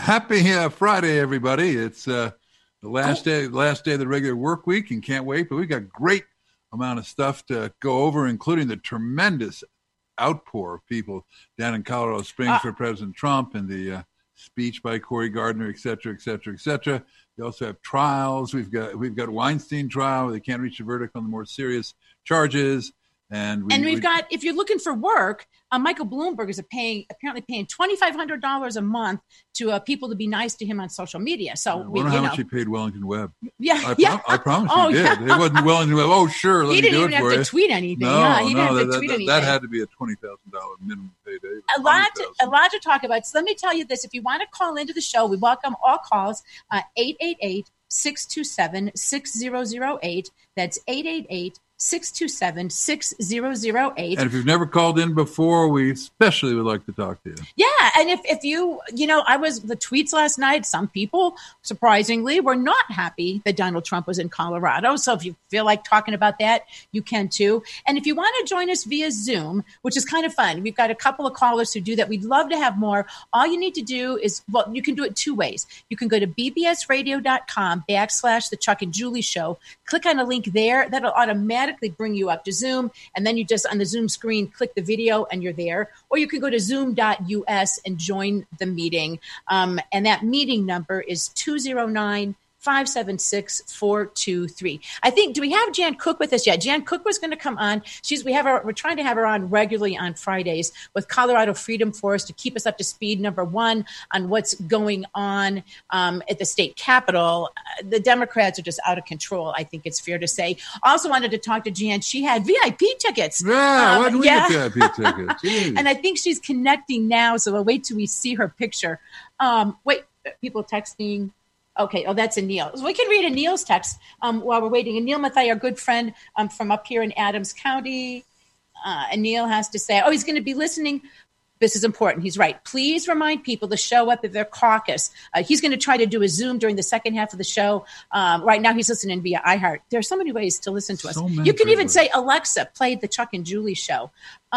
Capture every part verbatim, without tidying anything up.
happy uh, Friday, everybody. It's uh, the last day, last day of the regular work week, and can't wait. But we got great amount of stuff to go over, including the tremendous outpour of people down in Colorado Springs uh, for President Trump and the uh, speech by Cory Gardner, et cetera, et cetera, et cetera. We also have trials. We've got we've got Weinstein trial where they can't reach a verdict on the more serious charges. And, we, and we've we, got, if you're looking for work, uh, Michael Bloomberg is a paying, apparently paying twenty-five hundred dollars a month to uh, people to be nice to him on social media. So I we, wonder you how know. much he paid Wellington Webb. Yeah, I, yeah. Pro- I promise oh, he did. Yeah. It wasn't Wellington Webb. Oh, sure, let he me didn't do even it have for to you. tweet anything. No, yeah, he no, didn't have that, to that, tweet that, anything. that had to be a twenty thousand dollars minimum payday. A lot, to, a lot to talk about. So let me tell you this. If you want to call into the show, we welcome all calls, uh, eight eight eight, six two seven, six zero zero eight. That's eight eight eight, six two seven, six zero zero eight. And if you've never called in before, we especially would like to talk to you. Yeah, and if, if you, you know, I was, the tweets last night, some people, surprisingly, were not happy that Donald Trump was in Colorado. So if you feel like talking about that, you can too. And if you want to join us via Zoom, which is kind of fun, we've got a couple of callers who do that. We'd love to have more. All you need to do is, well, you can do it two ways. You can go to bbsradio.com backslash the Chuck and Julie Show, click on a link there. That'll automatically bring you up to Zoom. And then you just, on the Zoom screen, click the video and you're there. Or you can go to zoom dot U S and join the meeting. Um, and that meeting number is two zero nine, five seven six, four two three. I think, do we have Jan Cook with us yet? Jan Cook was going to come on. She's, we have her, we're trying to have her on regularly on Fridays with Colorado Freedom Force to keep us up to speed, number one, on what's going on um, at the state capitol. Uh, the Democrats are just out of control, I think it's fair to say. Also wanted to talk to Jan. She had V I P tickets. Yeah, um, why did we yeah. get V I P tickets? Jeez. And I think she's connecting now, so we'll wait till we see her picture. Um, wait, people texting. Okay, oh, that's Anil. So we can read Anil's text um, while we're waiting. Anil Mathai, our good friend um, from up here in Adams County. Uh, Anil has to say, oh, he's going to be listening. This is important. He's right. Please remind people to show up at their caucus. Uh, he's going to try to do a Zoom during the second half of the show. Um, right now, he's listening via iHeart. There are so many ways to listen to us. So you can even ways. say, Alexa, play the Chuck and Julie Show.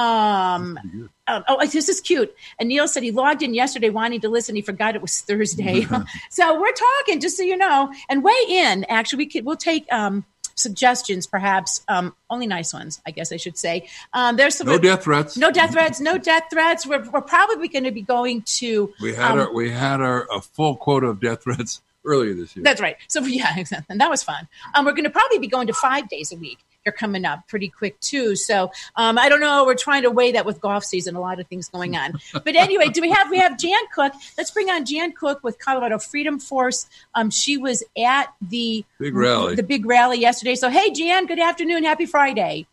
Um, um, oh, this is cute. And Neil said he logged in yesterday wanting to listen. He forgot it was Thursday. So we're talking, just so you know. And weigh in. Actually, we could, we'll take um, suggestions, perhaps. Um, only nice ones, I guess I should say. Um, there's some no death threats. No death threats. No death threats. We're, we're probably going to be going to. We had um, our we had our a full quota of death threats earlier this year. That's right. So yeah, exactly. And that was fun. Um, we're going to probably be going to five days a week. You're coming up pretty quick too. So um, I don't know. We're trying to weigh that with golf season. A lot of things going on. But anyway, do we have we have Jan Cook? Let's bring on Jan Cook with Colorado Freedom Force. Um, she was at the big rally, the big rally yesterday. So hey, Jan, good afternoon. Happy Friday.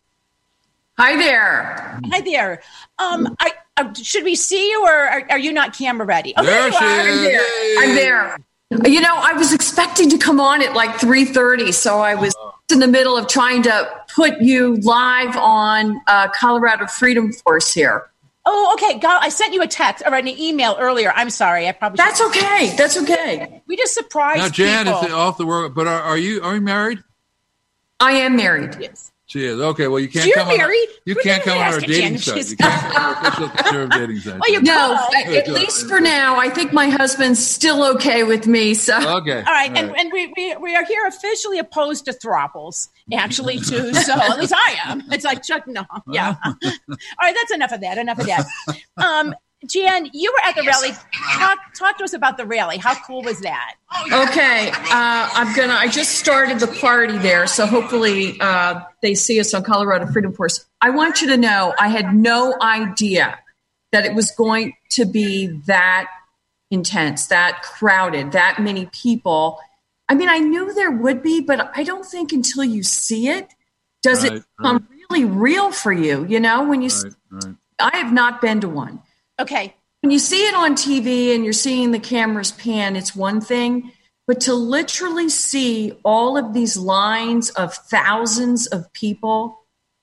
Hi there. Hi there. Um, I, I, should we see you, or are, are you not camera ready? Oh, there, there you she are. is. I'm there. I'm there. You know, I was expecting to come on at like three thirty, so I was in the middle of trying to put you live on uh, Colorado Freedom Force here. Oh, okay. God, I sent you a text or an email earlier. I'm sorry. I probably That's okay. That's okay. We just surprised now, Jan people. is off the work, but are, are you are you married? I am married. Yes. She is. Okay, well, you can't You're come married? on. You We're can't come on our dating Jan. site. She's- You can't come on our official conservative dating site. Well, you No, could. at, at least for now, I think my husband's still okay with me. So Okay. All right, and, and we, we we are here officially opposed to throuples, actually, too. So at least I am. It's like, Chuck, no. Yeah. All right, that's enough of that. Enough of that. Um, Jan, you were at the rally. Talk, talk to us about the rally. How cool was that? Okay, uh, I'm gonna. I just started the party there, so hopefully uh, they see us on Colorado Freedom Force. I want you to know I had no idea that it was going to be that intense, that crowded, that many people. I mean, I knew there would be, but I don't think until you see it does Right, it become right. really real for you. You know, when you. Right, right. I have not been to one. Okay. When you see it on T V and you're seeing the cameras pan, it's one thing. But to literally see all of these lines of thousands of people,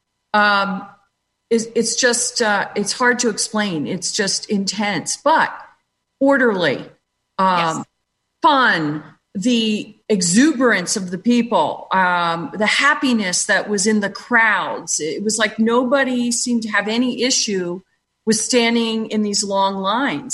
um, is it's just uh, it's hard to explain. It's just intense, but orderly, um, Yes. fun. The exuberance of the people, um, the happiness that was in the crowds. It was like nobody seemed to have any issue with standing in these long lines.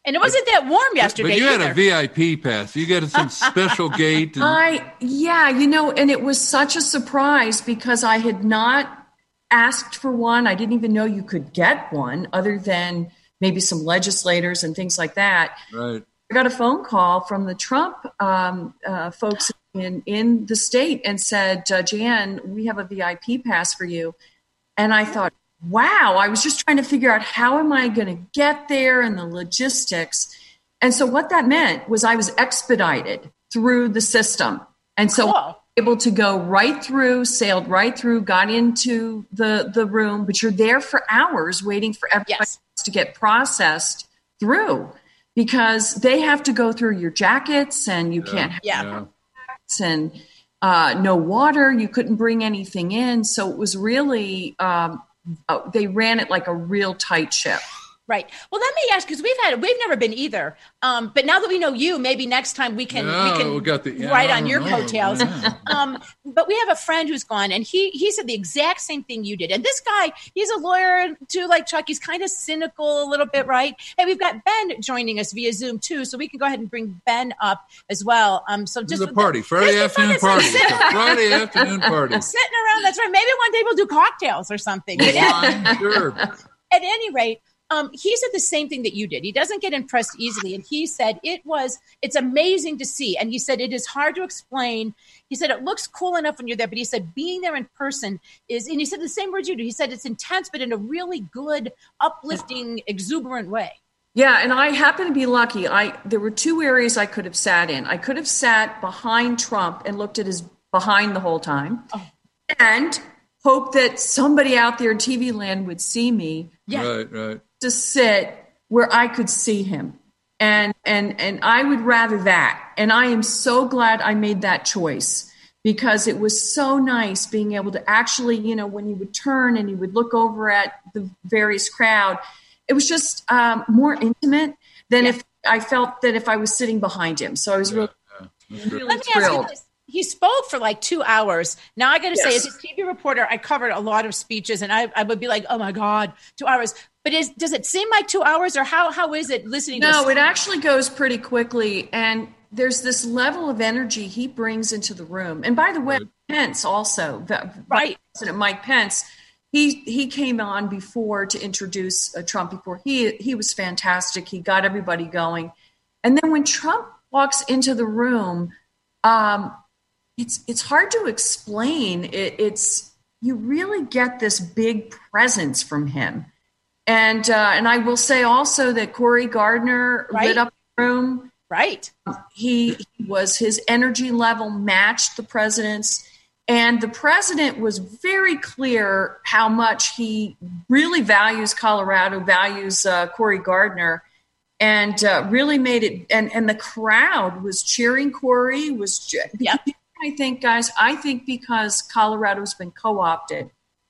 And it wasn't that warm yesterday. But you had either. a V I P pass. You got some special gate. And- I, yeah, you know, and it was such a surprise because I had not asked for one. I didn't even know you could get one other than maybe some legislators and things like that. Right. I got a phone call from the Trump um, uh, folks in, in the state and said, uh, Jan, we have a V I P pass for you. And I thought, wow, I was just trying to figure out how am I going to get there and the logistics. And so what that meant was I was expedited through the system. And so Cool. able to go right through, sailed right through, got into the, the room, but you're there for hours waiting for everybody Yes. to get processed through because they have to go through your jackets and you Yeah. can't have Yeah. Yeah. jackets and uh, no water. You couldn't bring anything in. So it was really, um, uh, they ran it like a real tight ship. Right. Well, let me ask, because we've had we've never been either. Um, but now that we know you, maybe next time we can Yeah, we can we got the- yeah, ride I on don't your know. coattails. Yeah. Um, but we have a friend who's gone, and he he said the exact same thing you did. And this guy, he's a lawyer too, like Chuck. He's kind of cynical a little bit, right? And we've got Ben joining us via Zoom too, so we can go ahead and bring Ben up as well. Um, so This just is a party, Friday just the fun afternoon is like party. It's sitting a Friday afternoon party. sitting around. That's right. Maybe one day we'll do cocktails or something. But Wine, sure. at any rate, um, he said the same thing that you did. He doesn't get impressed easily. And he said it was, it's amazing to see. And he said it is hard to explain. He said it looks cool enough when you're there, but he said being there in person is, and he said the same words you do. He said it's intense, but in a really good, uplifting, exuberant way. Yeah, and I happen to be lucky. I there were two areas I could have sat in. I could have sat behind Trump and looked at his behind the whole time, Oh. and hope that somebody out there in T V land would see me Yeah. Right, right. to sit where I could see him. And and and I would rather that. And I am so glad I made that choice because it was so nice being able to actually, you know, when he would turn and he would look over at the various crowd, it was just um, more intimate than Yeah. if I felt that if I was sitting behind him. So I was really, Yeah, that's good. really Let me ask you thrilled. this. He spoke for like two hours. Now I got to say, Yes. as a T V reporter, I covered a lot of speeches, and I, I would be like, "Oh my God, two hours!" But is does it seem like two hours, or how how is it listening? No, to it actually goes pretty quickly. And there's this level of energy he brings into the room. And by the way, Right. Pence also, the, Right. President Mike Pence, he he came on before to introduce uh, Trump before. He, he was fantastic. He got everybody going. And then when Trump walks into the room, um, it's it's hard to explain. It, it's you really get this big presence from him. And uh, and I will say also that Cory Gardner Right. lit up the room. right? He, he was his energy level matched the president's, and the president was very clear how much he really values Colorado, values uh, Cory Gardner, and uh, really made it. And and the crowd was cheering Cory. Was Yep. I think, guys, I think because Colorado's been co-opted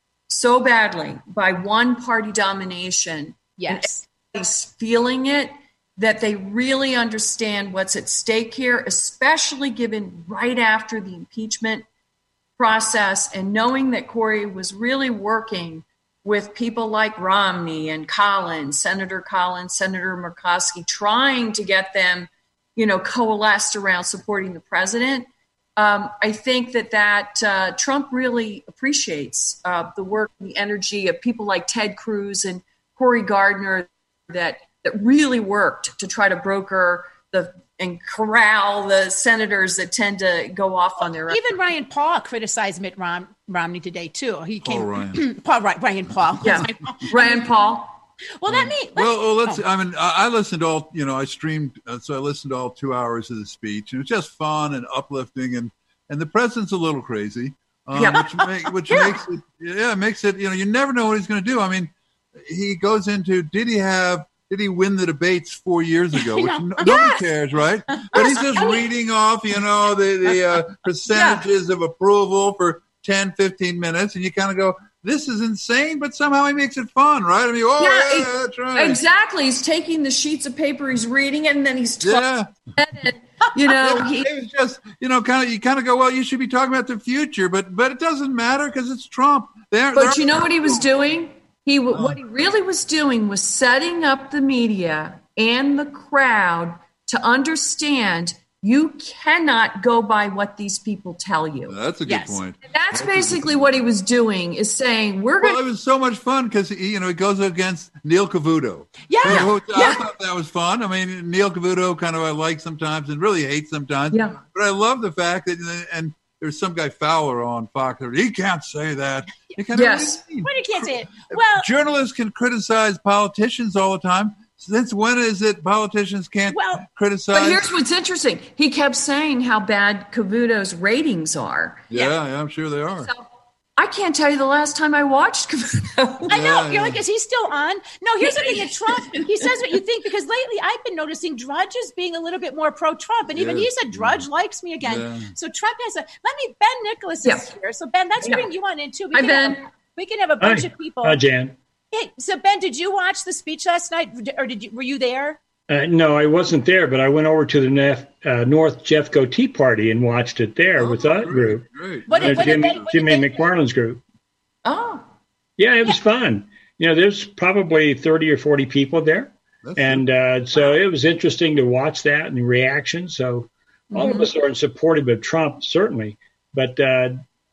so badly by one party domination. Yes. Everybody's feeling it, that they really understand what's at stake here, especially given right after the impeachment process and knowing that Cory was really working with people like Romney and Collins, Senator Collins, Senator Murkowski, trying to get them, you know, coalesced around supporting the president. Um, I think that that uh, Trump really appreciates uh, the work and the energy of people like Ted Cruz and Cory Gardner that that really worked to try to broker the and corral the senators that tend to go off on their own. Even Ryan Paul criticized Mitt Rom- Romney today too. He Paul came Ryan. Paul right Ryan Paul. Yeah, Rand Paul. Well, that means Well, well, let's. oh. I mean, I, I listened to all. You know, I streamed, uh, so I listened to all two hours of the speech, and it was just fun and uplifting, and and the president's a little crazy, um, Yeah. which make, which makes it, yeah, makes it. You know, you never know what he's going to do. I mean, he goes into did he have. Did he win the debates four years ago? Which no, nobody Yes. cares, right? But he's just reading off, you know, the, the uh, percentages of approval for ten, fifteen minutes. And you kind of go, this is insane, but somehow he makes it fun, right? I mean, oh, Yeah, yeah, it- that's right. Exactly. He's taking the sheets of paper, he's reading it, and then he's talking. Yeah. And, you know, he, It was just, you know, kind of, you kind of go, well, you should be talking about the future, but but it doesn't matter because it's Trump. They're, they're, but you know what he was doing? He What he really was doing was setting up the media and the crowd to understand you cannot go by what these people tell you. That's a good Yes. point. And that's, That's basically what he was doing, is saying, we're going Well, it was so much fun because you know it goes against Neil Cavuto. Yeah, Who- who- yeah. I thought that was fun. I mean, Neil Cavuto kind of I like sometimes and really hate sometimes. Yeah. But I love the fact that and there's some guy Fowler on Fox. He can't say that. You kind of, Yes. what do you mean? Well, you can't say it. Well, Journalists can criticize politicians all the time. Since when is it politicians can't Well, criticize? But here's what's interesting. He kept saying how bad Cavuto's ratings are. yeah, yeah, I'm sure they are. So I can't tell you the last time I watched Cavuto. I know. Yeah, You're yeah. like, is he still on? No, here's the thing that Trump, he says what you think, because lately I've been noticing Drudge is being a little bit more pro-Trump. And even Yeah. he said, Drudge likes me again. Yeah. So Trump has a, let me, Ben Nicholas is Yeah. here. So Ben, let's Yeah. bring you on in too. We Hi, can Ben. Have, we can have a bunch Hi. of people. Hi, Jan. Hey, so Ben, did you watch the speech last night, or did you, were you there? Uh, no, I wasn't there, but I went over to the Nef, uh, North Jeffco Tea Party and watched it there Oh, with that great, group, Great. What uh, did- what did Jimmy, Ben- what did Jimmy Ben- McFarland's group. Oh, Yeah, it was fun. You know, there's probably thirty or forty people there. That's And uh, so it was interesting to watch that and the reaction. So all of us are supportive of Trump, certainly. But uh,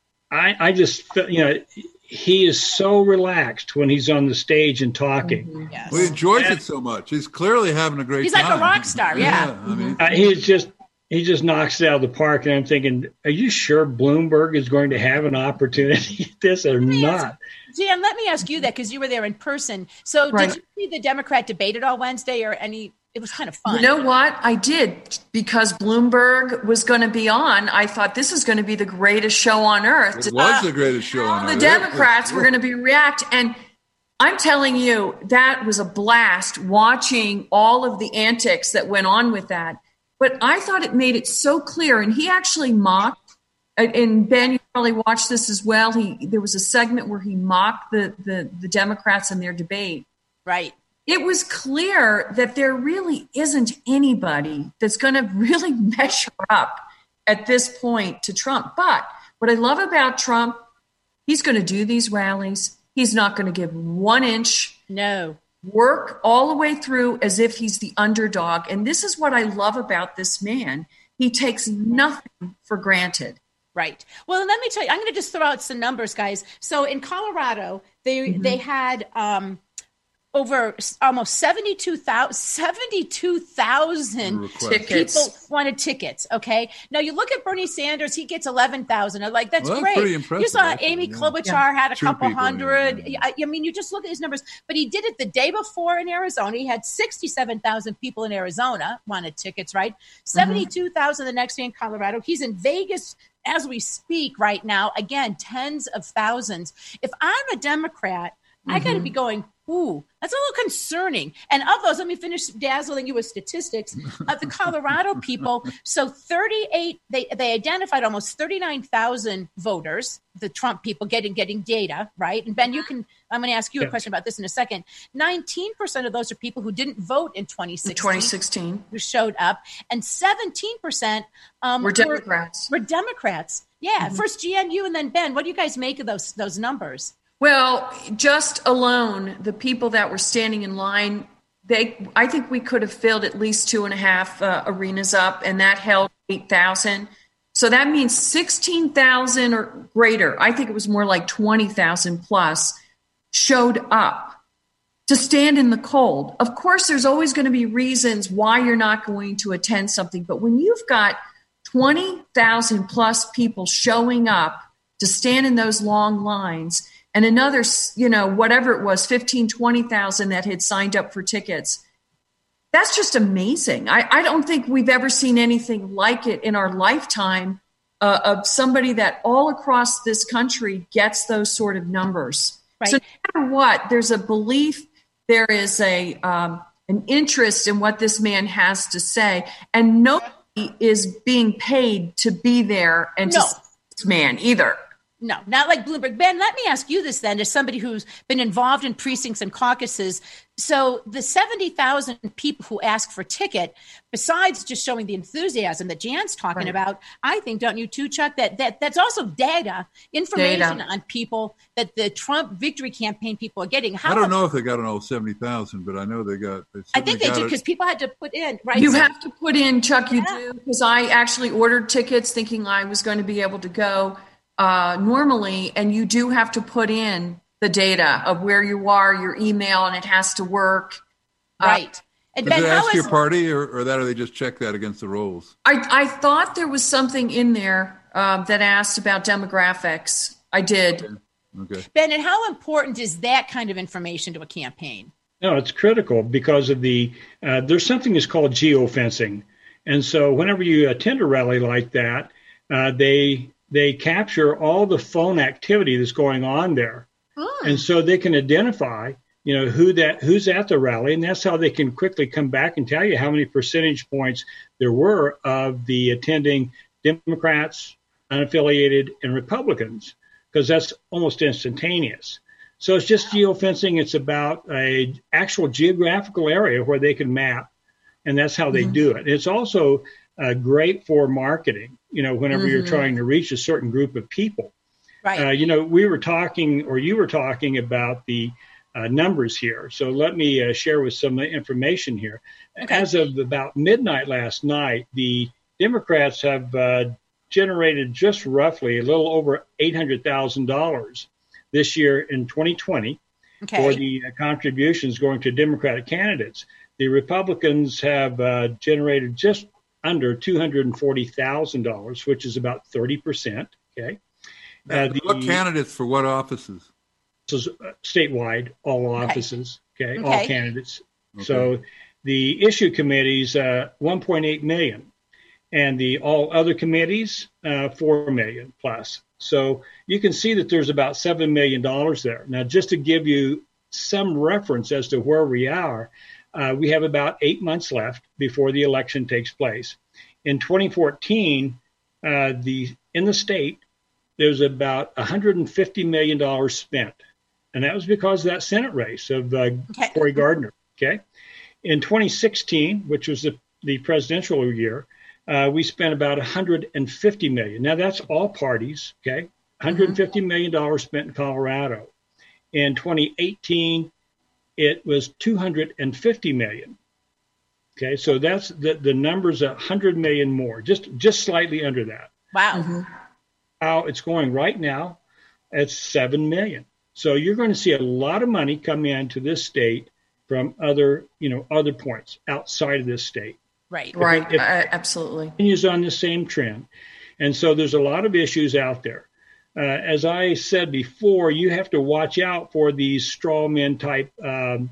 I, I just, felt, you know, he is so relaxed when he's on the stage and talking. Yes. Well, he enjoys Yeah. it so much. He's clearly having a great He's time. like a rock star, yeah. I mean, Uh, he is just he just knocks it out of the park, and I'm thinking, are you sure Bloomberg is going to have an opportunity at this or not? Jan, let me ask you that, because you were there in person. So Right. did you see the Democrat debate at all Wednesday, or any? It was kind of fun. you know what? I did, because Bloomberg was going to be on. I thought this is going to be the greatest show on earth. it was the greatest show on The earth. Democrats were going to be react. And I'm telling you, that was a blast watching all of the antics that went on with that. But I thought it made it so clear. And he actually mocked, and Ben, you probably watched this as well. He There was a segment where he mocked the, the, the Democrats in their debate. Right. It was clear that there really isn't anybody that's going to really measure up at this point to Trump. But what I love about Trump, he's going to do these rallies. He's not going to give one inch, No. work all the way through as if he's the underdog. And this is what I love about this man. He takes nothing for granted. Right. Well, let me tell you, I'm going to just throw out some numbers, guys. So in Colorado, they Mm-hmm. they had um, over s- almost seventy-two thousand seventy-two thousand Request. Tickets. people wanted tickets. Okay. Now you look at Bernie Sanders; he gets eleven thousand. I'm like, that's Well, that's great. pretty You impressive, saw actually, Amy yeah. Klobuchar had a Two couple people, hundred. yeah. I, I mean, you just look at his numbers. But he did it the day before in Arizona. He had sixty-seven thousand people in Arizona wanted tickets. Right. seventy-two thousand the next day in Colorado. He's in Vegas as we speak right now. Again, tens of thousands. If I'm a Democrat, I got to be going, ooh, that's a little concerning. And of those, let me finish dazzling you with statistics of the Colorado people. So thirty-eight, they, they identified almost thirty-nine thousand voters, the Trump people getting getting data, right? And Ben, you can, I'm going to ask you a Yeah. question about this in a second. nineteen percent of those are people who didn't vote in twenty sixteen. twenty sixteen. Who showed up, and seventeen percent um, We're Democrats. Were, were Democrats. Yeah. First G N U and then Ben. What do you guys make of those those numbers? Well, just alone, the people that were standing in line, they, I think we could have filled at least two and a half uh, arenas up, and that held eight thousand. So that means sixteen thousand or greater. I think it was more like twenty thousand plus showed up to stand in the cold. Of course, there's always going to be reasons why you're not going to attend something, but when you've got twenty thousand plus people showing up to stand in those long lines, and another, you know, whatever it was, fifteen, twenty thousand that had signed up for tickets. That's just amazing. I, I don't think we've ever seen anything like it in our lifetime uh, of somebody that all across this country gets those sort of numbers. Right. So no matter what, there's a belief, there is a um, an interest in what this man has to say, and nobody is being paid to be there and to No. see this man either. No, not like Bloomberg. Ben, let me ask you this then, as somebody who's been involved in precincts and caucuses. So the seventy thousand people who ask for ticket, besides just showing the enthusiasm that Jan's talking right. about, I think, don't you too, Chuck, that, that that's also data, information data. on people that the Trump victory campaign people are getting. How I don't know if they got an old seventy thousand, but I know they got. They I think they do because people had to put in, right? You so, have to put in, Chuck, you yeah. do, because I actually ordered tickets thinking I was going to be able to go. Uh, normally, and you do have to put in the data of where you are, your email, and it has to work. Right. Uh, and Does Ben, it ask how your is, party, or, or that, or they just check that against the rolls? I, I thought there was something in there uh, that asked about demographics. I did. Okay. okay. Ben, and how important is that kind of information to a campaign? No, it's critical because of the, uh, there's something that's called geofencing. And so whenever you attend a rally like that, uh, they... they capture all the phone activity that's going on there. Oh. And so they can identify, you know, who that who's at the rally. And that's how they can quickly come back and tell you how many percentage points there were of the attending Democrats, unaffiliated, and Republicans, because that's almost instantaneous. So it's just geofencing. It's about a actual geographical area where they can map, and that's how they mm-hmm. do it. It's also uh, great for marketing. You know, whenever mm-hmm. you're trying to reach a certain group of people. Right. Uh, you know, we were talking, or you were talking about the uh, numbers here. So let me uh, share with some information here. Okay. As of about midnight last night, the Democrats have uh, generated just roughly a little over eight hundred thousand dollars this year in twenty twenty okay. for the uh, contributions going to Democratic candidates. The Republicans have uh, generated just under two hundred forty thousand dollars, which is about thirty percent. Okay. Uh, the, what candidates for what offices? This is uh, statewide, all offices. Okay. okay. All candidates. Okay. So the issue committees, uh, one point eight million, and the all other committees, uh, four million plus. So you can see that there's about seven million dollars there. Now, just to give you some reference as to where we are, Uh, we have about eight months left before the election takes place. In twenty fourteen, uh, the in the state, there was about one hundred fifty million dollars spent. And that was because of that Senate race of uh, okay. Cory Gardner. Okay. In twenty sixteen, which was the, the presidential year, uh, we spent about one hundred fifty million dollars. Now, that's all parties. Okay. one hundred fifty million dollars spent in Colorado. In twenty eighteen, it was two hundred fifty million. Okay, so that's the, the number's a hundred million more, just just slightly under that. Wow. Mm-hmm. How it's going right now, it's seven million. So you're going to see a lot of money come into this state from other, you know, other points outside of this state. Right. Right. If, if uh, absolutely. It continues on the same trend, and so there's a lot of issues out there. Uh, as I said before, you have to watch out for these straw man type um,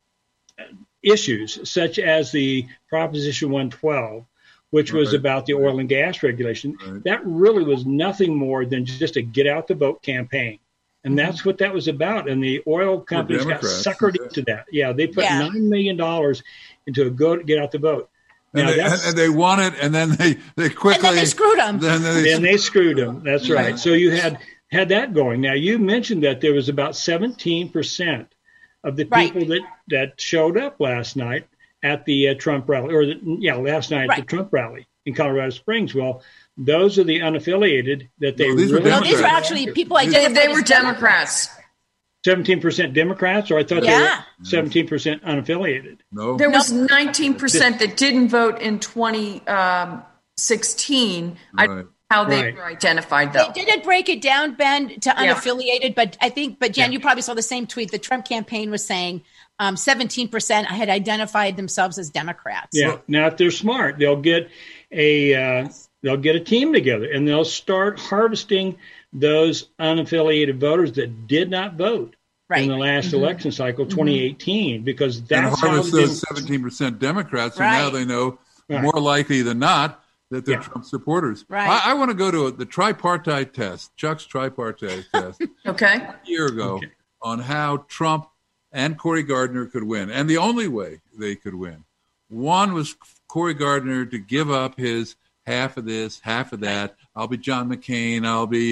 issues, such as the Proposition one twelve, which was right. about the oil and gas regulation. Right. That really was nothing more than just a get out the vote campaign. And mm-hmm. that's what that was about. And the oil companies got suckered yeah. into that. Yeah, they put yeah. nine million dollars into a go to get out the vote. And they, and they won it, and then they, they quickly and then they screwed them. Then they, then they screwed them. That's right. Yeah. So you had had that going. Now you mentioned that there was about seventeen percent of the people right. that, that showed up last night at the uh, Trump rally, or the, yeah, last night right. at the Trump rally in Colorado Springs. Well, those are the unaffiliated that they no, these really. Were no, these were actually people identified. They, they were Democrats. Seventeen percent Democrats, or I thought yeah. they were seventeen percent unaffiliated. No, there was nineteen percent that didn't vote in twenty sixteen. Right. I don't know how they right. were identified, though. They didn't break it down, Ben, to unaffiliated, yeah. but I think, but Jen, yeah. you probably saw the same tweet. The Trump campaign was saying um, seventeen percent had identified themselves as Democrats. Yeah. Now, if they're smart, they'll get a uh, they'll get a team together and they'll start harvesting those unaffiliated voters that did not vote right. in the last mm-hmm. election cycle, twenty eighteen, mm-hmm. because that's and harvest how those seventeen percent Democrats, so right. now they know right. more likely than not that they're yeah. Trump supporters. Right. I, I want to go to a, the tripartite test, Chuck's tripartite test, okay, a year ago okay. on how Trump and Cory Gardner could win, and the only way they could win. One was Cory Gardner to give up his half of this, half of that. I'll be John McCain. I'll be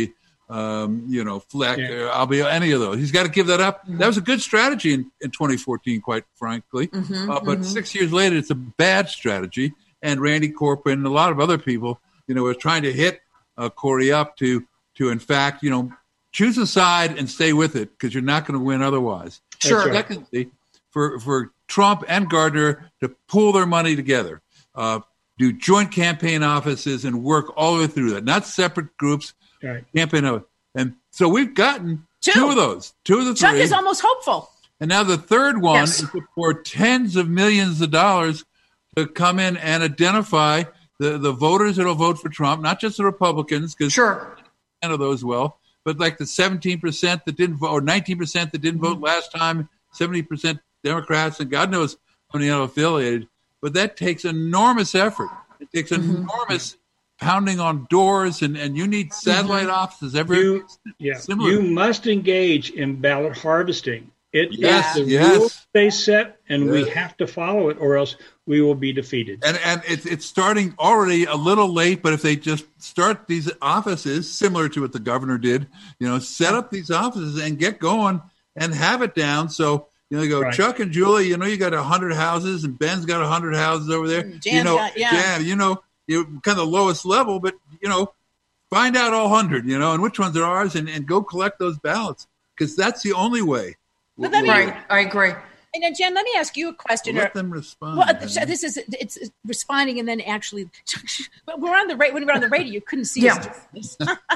um, you know, Fleck, Yeah. uh, Albio, any of those. He's got to give that up. Mm-hmm. That was a good strategy in, in twenty fourteen, quite frankly. Mm-hmm, uh, but mm-hmm. six years later, it's a bad strategy. And Randy Corporon and a lot of other people, you know, are trying to hit uh, Corey up to, to, in fact, you know, choose a side and stay with it because you're not going to win otherwise. Sure. And secondly, for, for Trump and Gardner to pool their money together, uh, do joint campaign offices and work all the way through that, not separate groups. Right. Campaign of, and so we've gotten two. two of those, two of the Chuck three. Chuck is almost hopeful. And now the third one yes. is for tens of millions of dollars to come in and identify the, the voters that will vote for Trump, not just the Republicans, because sure. none of those well, but like the seventeen percent that didn't vote, or nineteen percent that didn't vote last time, seventy percent Democrats, and God knows how many unaffiliated. But that takes enormous effort. It takes mm-hmm. enormous pounding on doors, and, and you need satellite mm-hmm. offices everywhere. You, yeah, similar. You must engage in ballot harvesting. It yes, is the yes. rules they set, and yes. we have to follow it, or else we will be defeated. And and it's it's starting already a little late, but if they just start these offices, similar to what the governor did, you know, set up these offices and get going and have it down. So you know, you go, right. Chuck and Julie, you know, you got a hundred houses, and Ben's got a hundred houses over there. Jan's you know, got, yeah. Jan, you know. You're kind of the lowest level, but, you know, find out all hundred, you know, and which ones are ours and, and go collect those ballots because that's the only way. We'll, we'll right. I agree. And then, Jen, let me ask you a question. Let them respond. Well, this is, it's responding and then actually, we're on the radio, when we're on the radio, you couldn't see yeah. us.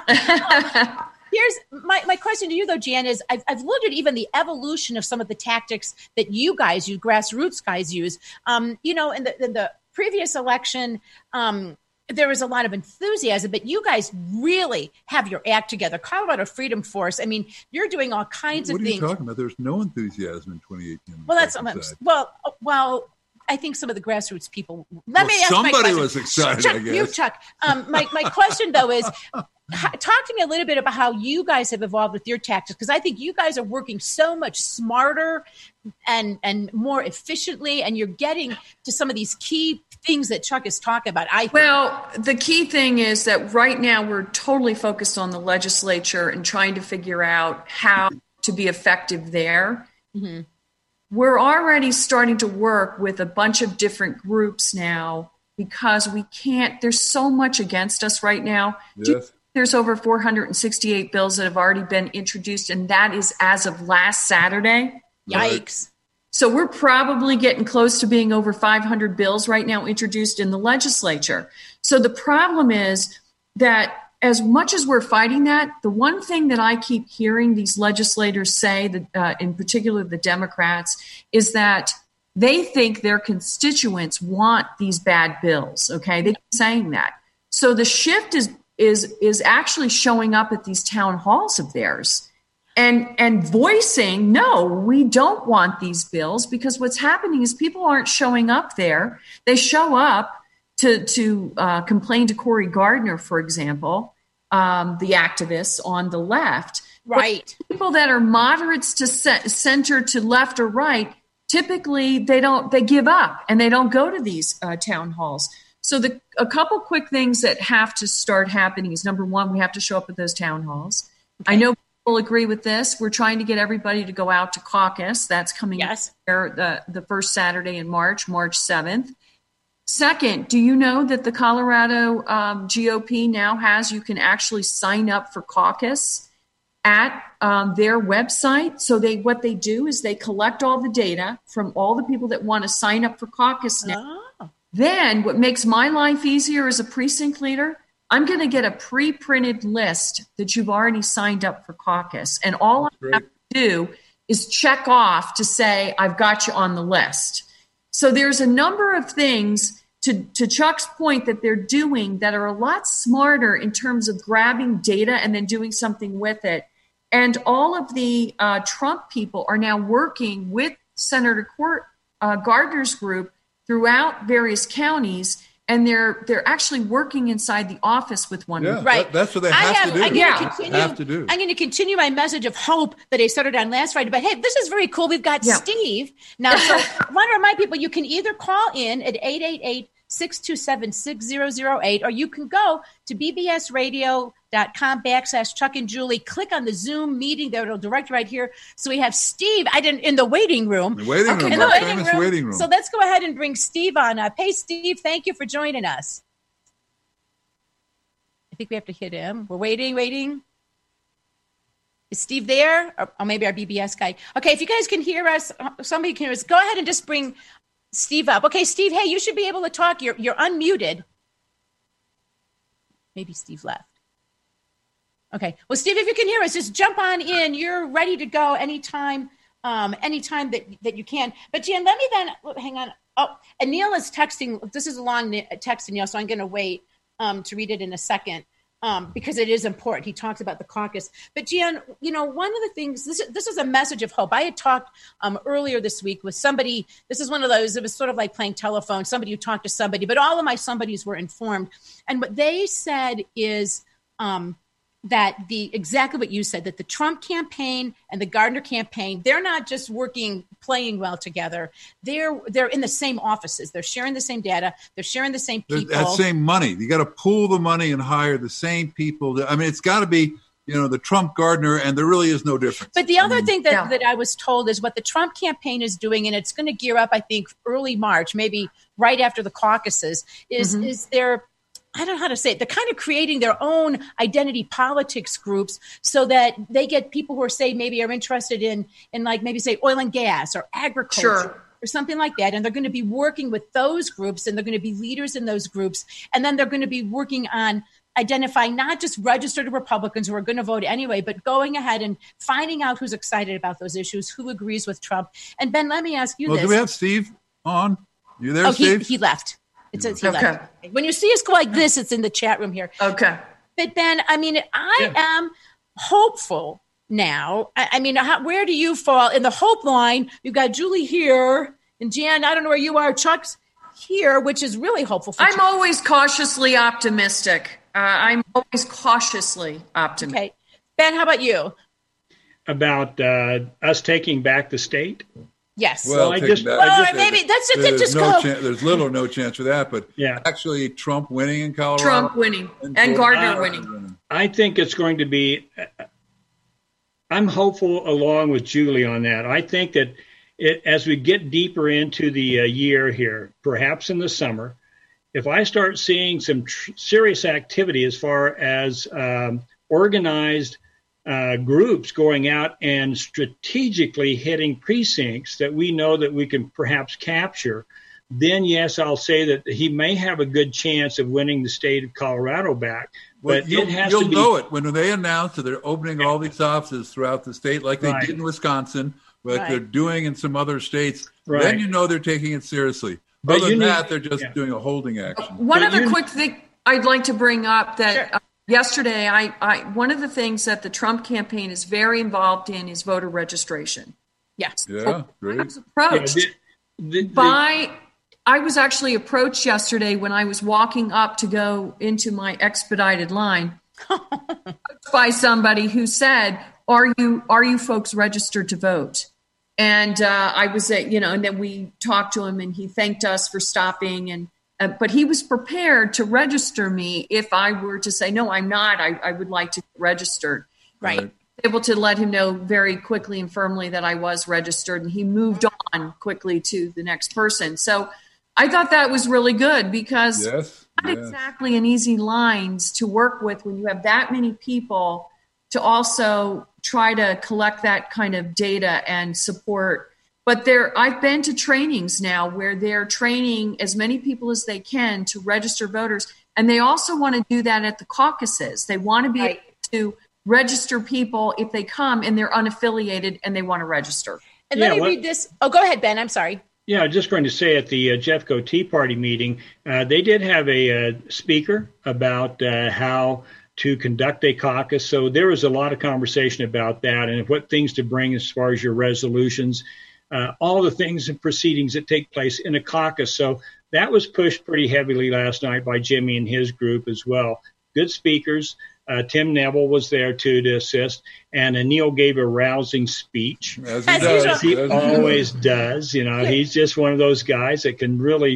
Here's my, my question to you, though, Jan, is I've, I've looked at even the evolution of some of the tactics that you guys, you grassroots guys use. Um, you know, in the, in the previous election, um, there was a lot of enthusiasm, but you guys really have your act together. Colorado Freedom Force, I mean, you're doing all kinds what of things. What are you talking about? There's no enthusiasm in twenty eighteen. Well, that's, well, well, I think some of the grassroots people, let well, me ask somebody my question. was excited, Chuck, I guess. You, Chuck. Um, my, my question, though, is talk to me a little bit about how you guys have evolved with your tactics, because I think you guys are working so much smarter and and more efficiently, and you're getting to some of these key things that Chuck is talking about. I think. Well, the key thing is that right now we're totally focused on the legislature and trying to figure out how to be effective there. Mm-hmm. We're already starting to work with a bunch of different groups now because we can't, there's so much against us right now. Yes. There's over four hundred sixty-eight bills that have already been introduced, and that is as of last Saturday. Yikes. So we're probably getting close to being over five hundred bills right now introduced in the legislature. So the problem is that as much as we're fighting that, the one thing that I keep hearing these legislators say, that, uh, in particular the Democrats, is that they think their constituents want these bad bills. Okay, they keep saying that. So the shift is is is actually showing up at these town halls of theirs and and voicing, no, we don't want these bills, because what's happening is people aren't showing up there. They show up to to uh, complain to Cory Gardner, for example, um, the activists on the left. Right. But people that are moderates to ce- center to left or right, typically they don't they give up and they don't go to these uh, town halls. So the a couple quick things that have to start happening is, number one, we have to show up at those town halls. Okay. I know people agree with this. We're trying to get everybody to go out to caucus. That's coming yes. there the, the first Saturday in March, March seventh. Second, do you know that the Colorado um, G O P now has, you can actually sign up for caucus at um, their website? So they what they do is they collect all the data from all the people that want to sign up for caucus now. Oh. Then what makes my life easier as a precinct leader, I'm going to get a pre-printed list that you've already signed up for caucus. And all I have to do is check off to say, I've got you on the list. So there's a number of things, to, to Chuck's point, that they're doing that are a lot smarter in terms of grabbing data and then doing something with it. And all of the uh, Trump people are now working with Senator Court, uh, Gardner's group throughout various counties, and they're they're actually working inside the office with one yeah, another. Right. That, that's what they have, have to do. I'm yeah. continue, have to do. I'm going to continue my message of hope that I started on last Friday. But hey, this is very cool. We've got yeah. Steve now. So I want to remind people, you can either call in at eight eight eight, six two seven, six zero zero eight, or you can go to b b s radio dot com backslash Chuck and Julie. Click on the Zoom meeting there. It'll direct right here. So we have Steve I didn't in the waiting room. The waiting okay, room, in the waiting famous room. waiting room. So let's go ahead and bring Steve on up. Hey, Steve, thank you for joining us. I think we have to hit him. We're waiting, waiting. Is Steve there? Or, or maybe our B B S guy. Okay, if you guys can hear us, somebody can hear us, go ahead and just bring Steve up. Okay, Steve, hey, you should be able to talk. You're you're unmuted. Maybe Steve left. Okay. Well, Steve, if you can hear us, just jump on in. You're ready to go anytime, um, anytime that, that you can. But Jan, let me then, oh, hang on. Oh, and Neil is texting. This is a long text to Neil, so I'm going to wait um, to read it in a second. Um, because it is important. He talks about the caucus. But Jan, you know, one of the things, this, this is a message of hope. I had talked um, earlier this week with somebody, this is one of those, it was sort of like playing telephone, somebody who talked to somebody, but all of my somebodies were informed. And what they said is um, that the, exactly what you said, that the Trump campaign and the Gardner campaign, they're not just working, playing well together. They're they're in the same offices. They're sharing the same data. They're sharing the same people. That same money. You got to pool the money and hire the same people. I mean, it's got to be, you know, the Trump Gardner, and there really is no difference. But the other I mean, thing that, yeah. that I was told is what the Trump campaign is doing, and it's going to gear up, I think, early March, maybe right after the caucuses, is mm-hmm. is they're I don't know how to say it. They're kind of creating their own identity politics groups so that they get people who are, say, maybe are interested in, in like maybe say oil and gas or agriculture Sure. or something like that. And they're going to be working with those groups, and they're going to be leaders in those groups. And then they're going to be working on identifying not just registered Republicans who are going to vote anyway, but going ahead and finding out who's excited about those issues, who agrees with Trump. And Ben, let me ask you well, this. Do we have Steve on? You there, oh, Steve? He, he left. It says he okay. left. When you see us go like this, it's in the chat room here. Okay. But Ben, I mean, I Yeah. am hopeful now. I, I mean, how, where do you fall in the hope line? You've got Julie here, and Jan, I don't know where you are. Chuck's here, which is really hopeful. For I'm Chuck. always cautiously optimistic. Uh, I'm always cautiously optimistic. Okay. Ben, how about you? About uh, us taking back the state. Yes. Well, I take just- that- Well, I just- maybe that's it. there's Just no go. chan- there's little or no chance for that, but Yeah. actually Trump winning in Colorado. Trump winning and Gardner winning. I think it's going to be, I'm hopeful along with Julie on that. I think that it, as we get deeper into the uh, year here, perhaps in the summer, if I start seeing some tr- serious activity as far as um, organized uh, groups going out and strategically hitting precincts that we know that we can perhaps capture, then yes, I'll say that he may have a good chance of winning the state of Colorado back. Well, But you'll, it has you'll to be, know it when they announce that they're opening all these offices throughout the state, like they Right. did in Wisconsin, like Right. they're doing in some other states. Right. Then you know they're taking it seriously. But Other you than need- that, they're just yeah. doing a holding action. One But other you- quick thing I'd like to bring up that Sure. uh, yesterday, I, I one of the things that the Trump campaign is very involved in is voter registration. Yes. Yeah, I great. was yeah, approached the- the- the- by, I was actually approached yesterday when I was walking up to go into my expedited line by somebody who said, "Are you are you folks registered to vote?" And uh, I was, at, you know, and then we talked to him, and he thanked us for stopping, and uh, but he was prepared to register me if I were to say, "No, I'm not. I, I would like to get registered." Right. Able to let him know very quickly and firmly that I was registered, and he moved on quickly to the next person. So I thought that was really good because Yes. not yes. exactly an easy lines to work with when you have that many people to also try to collect that kind of data and support. But there, I've been to trainings now where they're training as many people as they can to register voters. And they also want to do that at the caucuses. They want to be Right. able to register people if they come and they're unaffiliated and they want to register. And Yeah, let me what- read this. Oh, go ahead, Ben. I'm sorry. Yeah, just going to say at the uh, Jeffco Tea Party meeting, uh, they did have a uh, speaker about uh, how to conduct a caucus. So there was a lot of conversation about that and what things to bring as far as your resolutions, uh, all the things and proceedings that take place in a caucus. So that was pushed pretty heavily last night by Jimmy and his group as well. Good speakers. Uh, Tim Neville was there too to assist, and uh, Neil gave a rousing speech. As he As does. usual. He As he always does. You know, he's just one of those guys that can really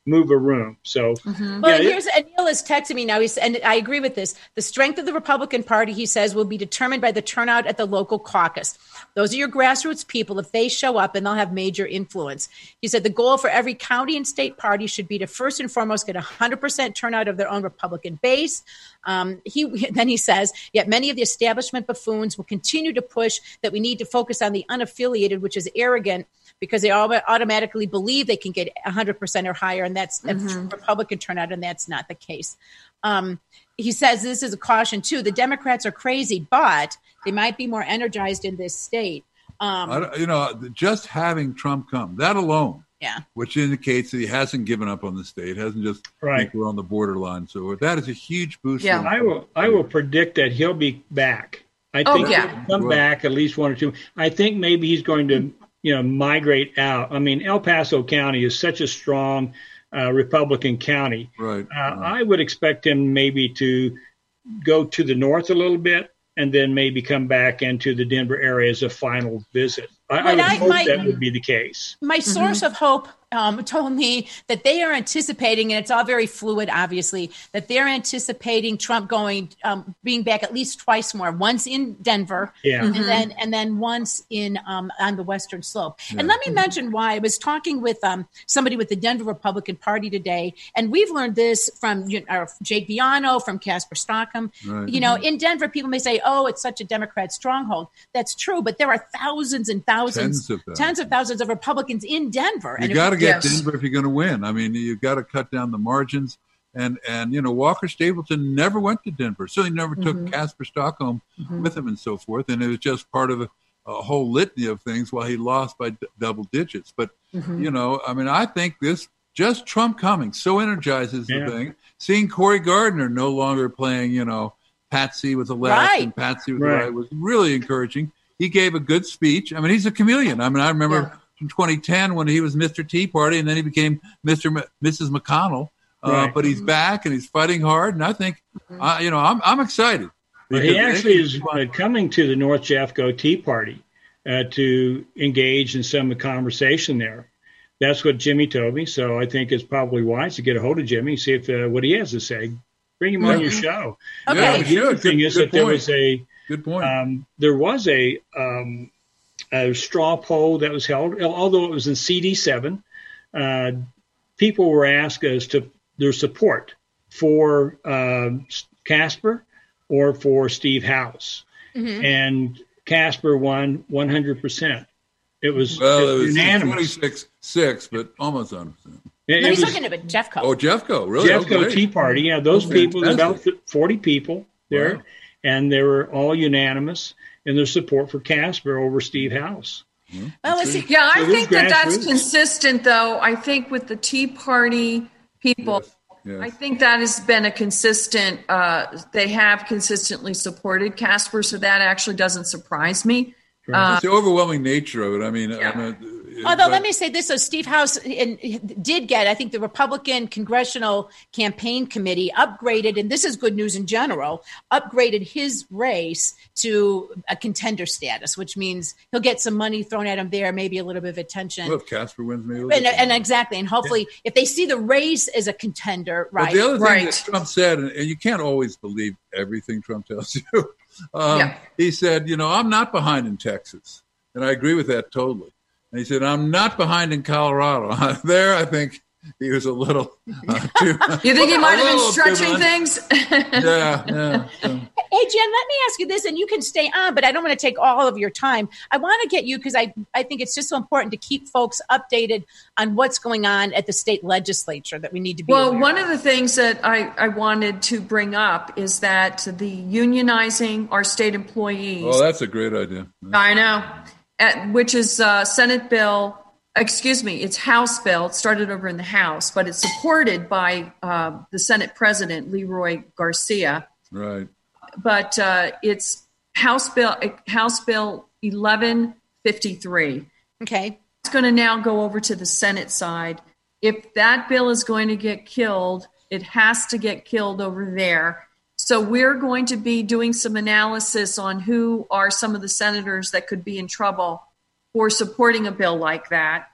move a room. So, mm-hmm. well, yeah, here's Neil is texting me now. He's, and I agree with this. The strength of the Republican Party, he says, will be determined by the turnout at the local caucus. Those are your grassroots people. If they show up, and they'll have major influence. He said the goal for every county and state party should be to first and foremost get one hundred percent turnout of their own Republican base. Um, he then he says, yet many of the establishment buffoons will continue to push that we need to focus on the unaffiliated, which is arrogant, because they all automatically believe they can get one hundred percent or higher, and that's mm-hmm. a Republican turnout, and that's not the case. Um, he says this is a caution, too. The Democrats are crazy, but they might be more energized in this state. Um, I, you know, just having Trump come, that alone, yeah, which indicates that he hasn't given up on the state, hasn't just right. think we're on the borderline. So that is a huge boost. Yeah. I will, I will predict that he'll be back. I oh, think yeah. he'll come well, back at least one or two. I think maybe he's going to, you know, migrate out. I mean, El Paso County is such a strong uh, Republican county. Right. Uh, right. I would expect him maybe to go to the north a little bit and then maybe come back into the Denver area as a final visit. I, I would I, hope my, that would be the case. My source mm-hmm. of hope um, told me that they are anticipating, and it's all very fluid, obviously, that they're anticipating Trump going, um, being back at least twice more, once in Denver, yeah. and mm-hmm. then and then once in um, on the Western Slope. Yeah. And let me mm-hmm. mention why. I was talking with um, somebody with the Denver Republican Party today, and we've learned this from you know, Jake Viano, from Casper Stockham. Right. You know, mm-hmm. in Denver, people may say, "Oh, it's such a Democrat stronghold." That's true, but there are thousands and thousands, tens of thousands, tens of thousands of Republicans in Denver. You got to get yes. Denver if you're going to win. I mean, you've got to cut down the margins. And, and you know, Walker Stapleton never went to Denver. Certainly never mm-hmm. took Casper Stockholm mm-hmm. with him and so forth. And it was just part of a, a whole litany of things while he lost by d- double digits. But, mm-hmm. you know, I mean, I think this, just Trump coming so energizes yeah. the thing. Seeing Cory Gardner no longer playing, you know, Patsy with the left right. and Patsy with right. the right was really encouraging. He gave a good speech. I mean, he's a chameleon. I mean, I remember yeah. in twenty ten when he was Mister Tea Party, and then he became Mister M- Missus McConnell. Uh, right. But he's mm-hmm. back, and he's fighting hard. And I think, mm-hmm. uh, you know, I'm I'm excited. Well, he actually is uh, coming to the North Jeffco Tea Party uh, to engage in some conversation there. That's what Jimmy told me. So I think it's probably wise to get a hold of Jimmy, see if uh, what he has to say. Bring him yeah. on your show. Okay. Yeah, uh, the other thing good, is good that there point. was a good point. Um, there was a um, a straw poll that was held, although it was in C D seven. Uh, people were asked as to their support for uh, Casper or for Steve House, mm-hmm. and Casper won one hundred percent. It was, well, it was unanimous. twenty-six six, but almost one hundred percent. It, no, he's talking about Jeffco. Oh, Jeffco, really? Jeffco Tea Party, yeah. Those oh, people, fantastic. about forty people there, wow. and they were all unanimous in their support for Casper over Steve House. Mm-hmm. Well, let's see. Yeah, I so think that that's grassroots. consistent, though. I think with the Tea Party people, yes. Yes. I think that has been a consistent, uh, they have consistently supported Casper, so that actually doesn't surprise me. Uh, it's the overwhelming nature of it. I mean, yeah. I mean although but, let me say this: so Steve House in, did get, I think, the Republican Congressional Campaign Committee upgraded, and this is good news in general, upgraded his race to a contender status, which means he'll get some money thrown at him there, maybe a little bit of attention. Well, if Casper wins, maybe. And, and exactly, and hopefully, yeah. if they see the race as a contender, right? Well, the other thing right. that Trump said, and, and you can't always believe everything Trump tells you. Um, yeah. He said, you know, I'm not behind in Texas. And I agree with that totally. And he said, I'm not behind in Colorado. There, I think he was a little uh, too. You think he might have been stretching things? yeah, yeah. So. Hey, Jen, let me ask you this, and you can stay on, but I don't want to take all of your time. I want to get you, because I, I think it's just so important to keep folks updated on what's going on at the state legislature that we need to be Well, aware one of. of the things that I, I wanted to bring up is that the unionizing our state employees. Oh, that's a great idea. I know. At, which is uh, Senate bill, excuse me, it's House bill. It started over in the House, but it's supported by uh, the Senate President, Leroy Garcia. Right. But uh, it's House bill, House bill eleven fifty-three. Okay. It's going to now go over to the Senate side. If that bill is going to get killed, it has to get killed over there. So we're going to be doing some analysis on who are some of the senators that could be in trouble for supporting a bill like that.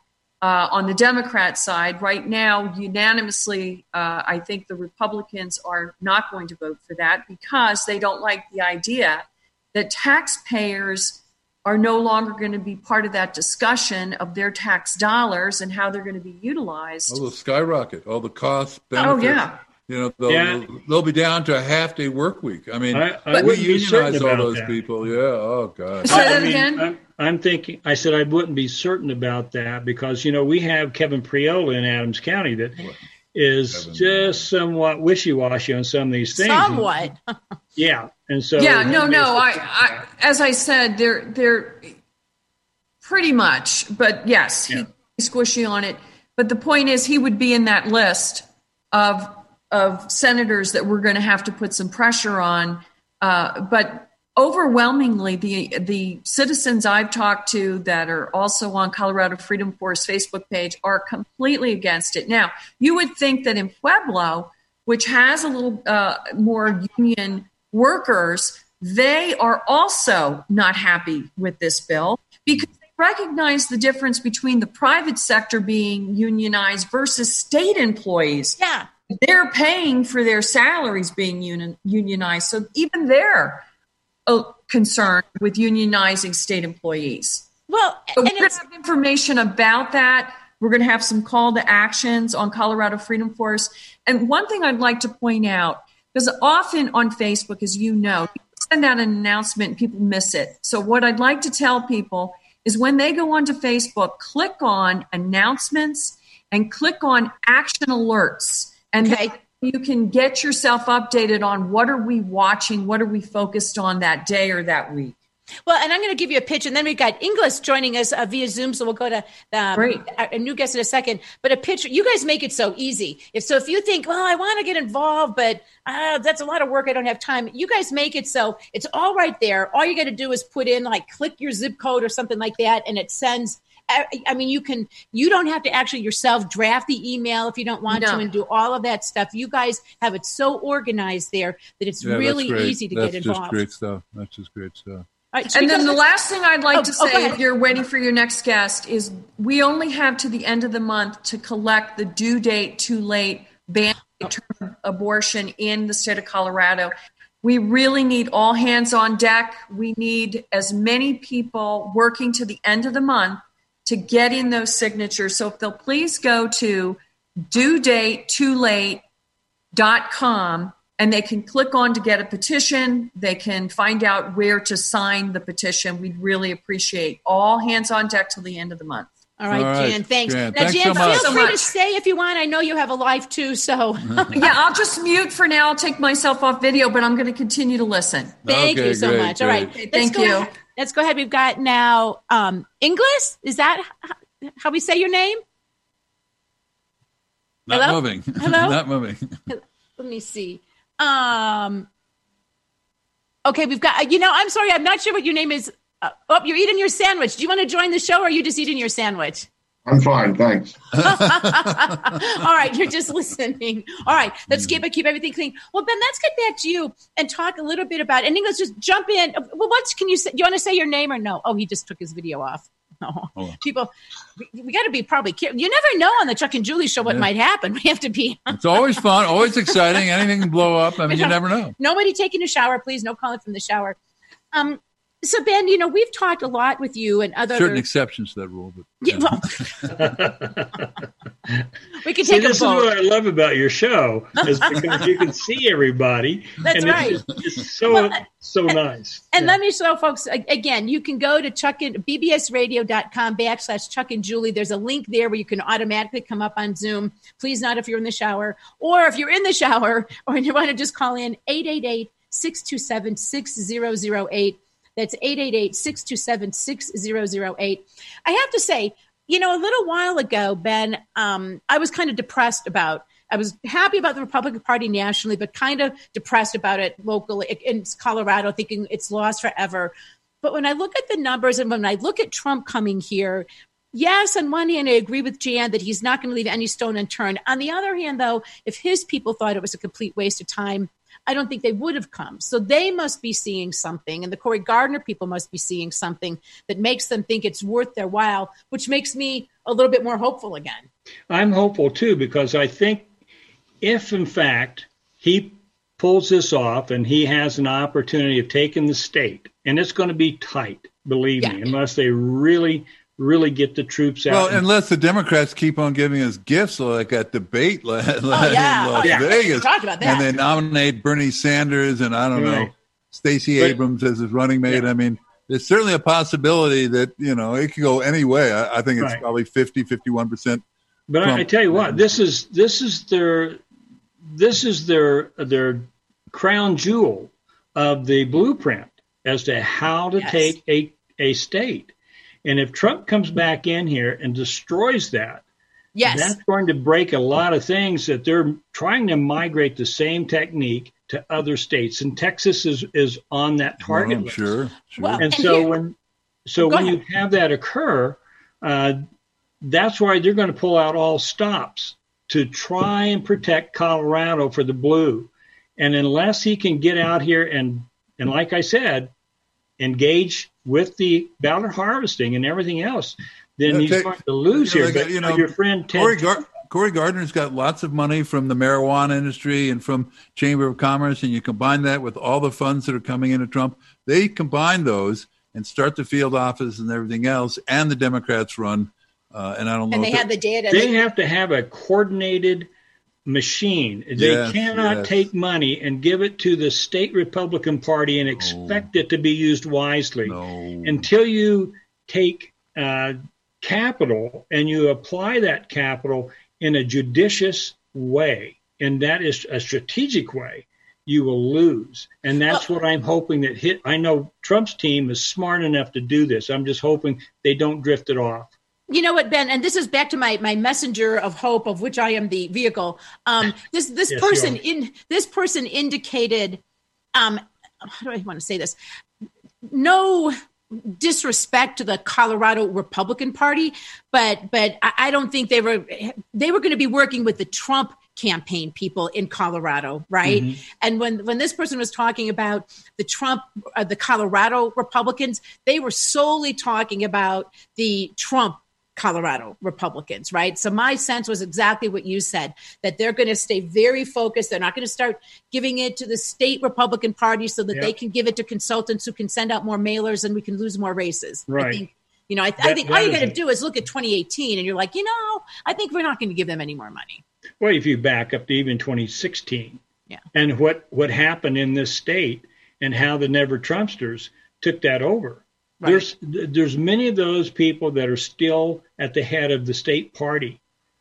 Uh, on the Democrat side, right now, unanimously, uh, I think the Republicans are not going to vote for that because they don't like the idea that taxpayers are no longer going to be part of that discussion of their tax dollars and how they're going to be utilized. Oh, they'll skyrocket. All the costs, benefits. Oh, yeah. You know, they'll, Yeah. they'll, they'll be down to a half-day work week. I mean, I- I we wouldn't be certain unionize all about those that. people. Yeah, oh, God. Say that I mean, again? I'm, I'm thinking, I said I wouldn't be certain about that because, you know, we have Kevin Priola in Adams County that is Kevin. just somewhat wishy-washy on some of these things. Somewhat. Yeah. And so. Yeah, no, no. I, I, as I said, they're they're pretty much, but yes, Yeah. he's squishy on it. But the point is, he would be in that list of of senators that we're going to have to put some pressure on. Uh, but overwhelmingly, the the citizens I've talked to that are also on Colorado Freedom Force Facebook page are completely against it. Now, you would think that in Pueblo, which has a little uh, more union workers, they are also not happy with this bill because they recognize the difference between the private sector being unionized versus state employees. Yeah. They're paying for their salaries being union, unionized. So even they're uh, concerned with unionizing state employees. Well, So and we're going it's, to have information about that. We're going to have some call to actions on Colorado Freedom Force. And one thing I'd like to point out, because often on Facebook, as you know, people send out an announcement and people miss it. So what I'd like to tell people is when they go onto Facebook, click on announcements and click on action alerts. And Okay. then you can get yourself updated on what are we watching, what are we focused on that day or that week. well, and I'm going to give you a pitch, and then we've got Inglis joining us uh, via Zoom, so we'll go to um, Great. a new guest in a second. But a pitch, you guys make it so easy. If so, if you think, well, I want to get involved, but uh, that's a lot of work, I don't have time. You guys make it so it's all right there. All you got to do is put in, like, click your zip code or something like that, and it sends. I I mean, you can, you don't have to actually yourself draft the email if you don't want No. to and do all of that stuff. You guys have it so organized there that it's Yeah, that's really great. easy to That's get just involved. great stuff. That's just great stuff. All right, And then speak the of- last thing I'd like Oh, to oh, go say, ahead. if you're waiting for your next guest, is we only have to the end of the month to collect the due date too late ban term abortion in the state of Colorado. We really need all hands on deck. We need as many people working to the end of the month to get in those signatures. So if they'll please go to due date too late dot com and they can click on to get a petition. They can find out where to sign the petition. We'd really appreciate all hands on deck till the end of the month. All right, All right, Jan, thanks. Jan, Now, thanks Jan, so feel much. So free to much. stay if you want. I know you have a life too, so Yeah, I'll just mute for now. I'll take myself off video, but I'm going to continue to listen. thank Okay, you so great, much. All right, great. let's Thank go you. ahead. Let's go ahead. We've got now um, Inglis. Is that h- how we say your name? Not Hello? moving. Hello? Not moving. Let me see. Um, okay, we've got, you know, I'm sorry, I'm not sure what your name is. Uh, oh, you're eating your sandwich. Do you want to join the show or are you just eating your sandwich? I'm fine, thanks. All right, you're just listening. All right, let's keep keep everything clean. Well, Ben, let's get back to you and talk a little bit about. And let's just jump in. Well, what can you say? Do you want to say your name or no? Oh, he just took his video off. Oh, Oh. people, we, we got to be probably careful. You never know on the Chuck and Julie show what Yeah. might happen. We have to be. It's always fun, always exciting. Anything can blow up. I mean, you never know. Nobody taking a shower, please. No calling from the shower. Um. So Ben, you know we've talked a lot with you and other. Certain exceptions to that rule, but Yeah, well, we can See, take a this is vote. what I love about your show is because you can see everybody. That's and right. It's, it's so Well, so nice. And Yeah. let me show folks a- again, you can go to Chuck and B B S radio dot com backslash Chuck and Julie. There's a link there where you can automatically come up on Zoom. Please not if you're in the shower, or if you're in the shower or you want to just call in eight eight eight, six two seven, six zero zero eight. That's eight eight eight, six two seven, six zero zero eight. I have to say, you know, a little while ago, Ben, um, I was kind of depressed about I was happy about the Republican Party nationally, but kind of depressed about it locally in Colorado, thinking it's lost forever. But when I look at the numbers and when I look at Trump coming here, yes, on one hand, I agree with Jan that he's not going to leave any stone unturned. On the other hand, though, if his people thought it was a complete waste of time, I don't think they would have come. So they must be seeing something, and the Cory Gardner people must be seeing something that makes them think it's worth their while, which makes me a little bit more hopeful again. I'm hopeful, too, because I think if, in fact, he pulls this off and he has an opportunity of taking the state, and it's going to be tight, believe yeah. me, unless they really – really get the troops out. Well, unless the Democrats keep on giving us gifts like that debate oh, yeah. in Las oh, yeah. Vegas. Talk about that. And they nominate Bernie Sanders and, I don't right. know, Stacey but, Abrams as his running mate. Yeah. I mean, there's certainly a possibility that, you know, it could go any way. I, I think it's right. probably fifty, fifty-one percent. But Trump. I, I tell you what, this is this is their this is their their crown jewel of the blueprint as to how to yes. take a, a state. And if Trump comes back in here and destroys that, yes. that's going to break a lot of things that they're trying to migrate the same technique to other states. And Texas is, is on that target oh, list. Sure, sure. Well, and, and so here, when so when ahead. you have that occur, uh, that's why they're going to pull out all stops to try and protect Colorado for the blue. And unless he can get out here and, and like I said, engage with the ballot harvesting and everything else, then he's take, going to lose you know, here. But you know, your friend Ted Cory, Gar- Cory Gardner's got lots of money from the marijuana industry and from Chamber of Commerce, and you combine that with all the funds that are coming into Trump. They combine those and start the field office and everything else, and the Democrats run. Uh, and I don't know. And they have the data. They have to have a coordinated machine. They yes, cannot yes. take money and give it to the state Republican Party and expect no. it to be used wisely. No. Until you take uh, capital and you apply that capital in a judicious way, and that is a strategic way, you will lose. And that's well, what I'm hoping that hit. I know Trump's team is smart enough to do this. I'm just hoping they don't drift it off. You know what, Ben, and this is back to my, my messenger of hope, of which I am the vehicle. Um, this this yes, person in this person indicated, um, how do I want to say this? No disrespect to the Colorado Republican Party, but but I, I don't think they were they were going to be working with the Trump campaign people in Colorado, right? Mm-hmm. And when when this person was talking about the Trump, uh, the Colorado Republicans, they were solely talking about the Trump Colorado Republicans, right? So my sense was exactly what you said, that they're going to stay very focused. They're not going to start giving it to the state Republican Party so that yep. they can give it to consultants who can send out more mailers and we can lose more races. Right. I think, you know, I, that, I think all you got to do is look at twenty eighteen and you're like, you know, I think we're not going to give them any more money. Well, if you back up to even twenty sixteen yeah. and what, what happened in this state and how the Never Trumpsters took that over. Right. There's there's many of those people that are still at the head of the state party,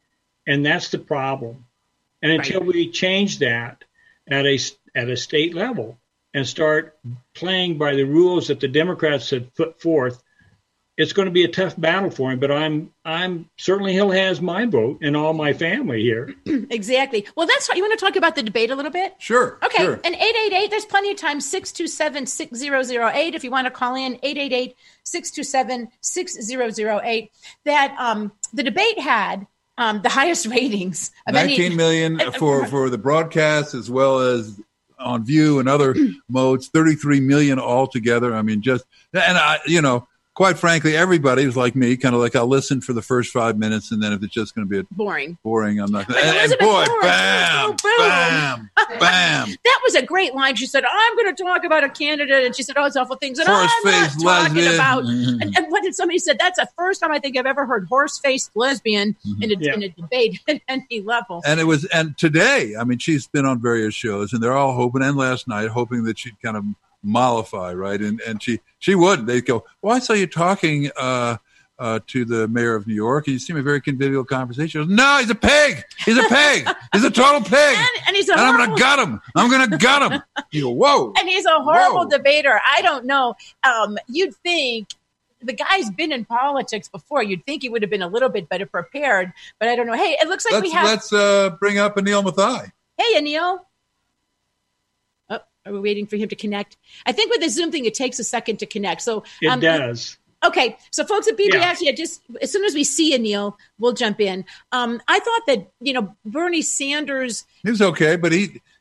and that's the problem. And until right. we change that at a at a state level and start playing by the rules that the Democrats have put forth, it's going to be a tough battle for him. But I'm I'm certainly he'll has my vote and all my family here. Exactly. Well, that's what you want to talk about the debate a little bit. Sure. Okay. Sure. And eight eight eight. There's plenty of time. six two seven, six zero zero eight. If you want to call in, eight eight eight, six two seven, six zero zero eight. That um, the debate had um, the highest ratings of nineteen any, million for for the broadcast as well as on View and other modes. thirty-three million altogether. I mean, just and I, you know. Quite frankly, everybody was like me, kind of like I'll listen for the first five minutes, and then if it's just going to be a boring, boring, I'm not. And, and boy, bam, bam, bam. That was a great line. She said, "I'm going to talk about a candidate," and she said, "Oh, it's awful things." And I'm not talking lesbian. about. And, and what did somebody said? That's the first time I think I've ever heard horse-faced lesbian mm-hmm. in, a, yeah. in a debate at any level. And it was, and today, I mean, she's been on various shows, and they're all hoping, and last night, hoping that she'd kind of mollify, right? And and she she wouldn't. They'd go, well, I saw you talking uh, uh, to the mayor of New York. You seem a very convivial conversation. Goes, no, he's a pig. He's a pig. He's a total pig. And, and he's a and I'm going to gut him. I'm going to gut him. You go, whoa. And he's a horrible whoa. debater. I don't know. Um, you'd think the guy's been in politics before. You'd think he would have been a little bit better prepared, but I don't know. Hey, it looks like let's, we have. Let's uh, bring up Anil Mathai. Hey, Anil. Are we waiting for him to connect? I think with the Zoom thing, it takes a second to connect. So it um, does. Okay, so folks at B B S, yeah. yeah, just as soon as we see Anil, we'll jump in. Um, I thought that you know Bernie Sanders. He was okay, but he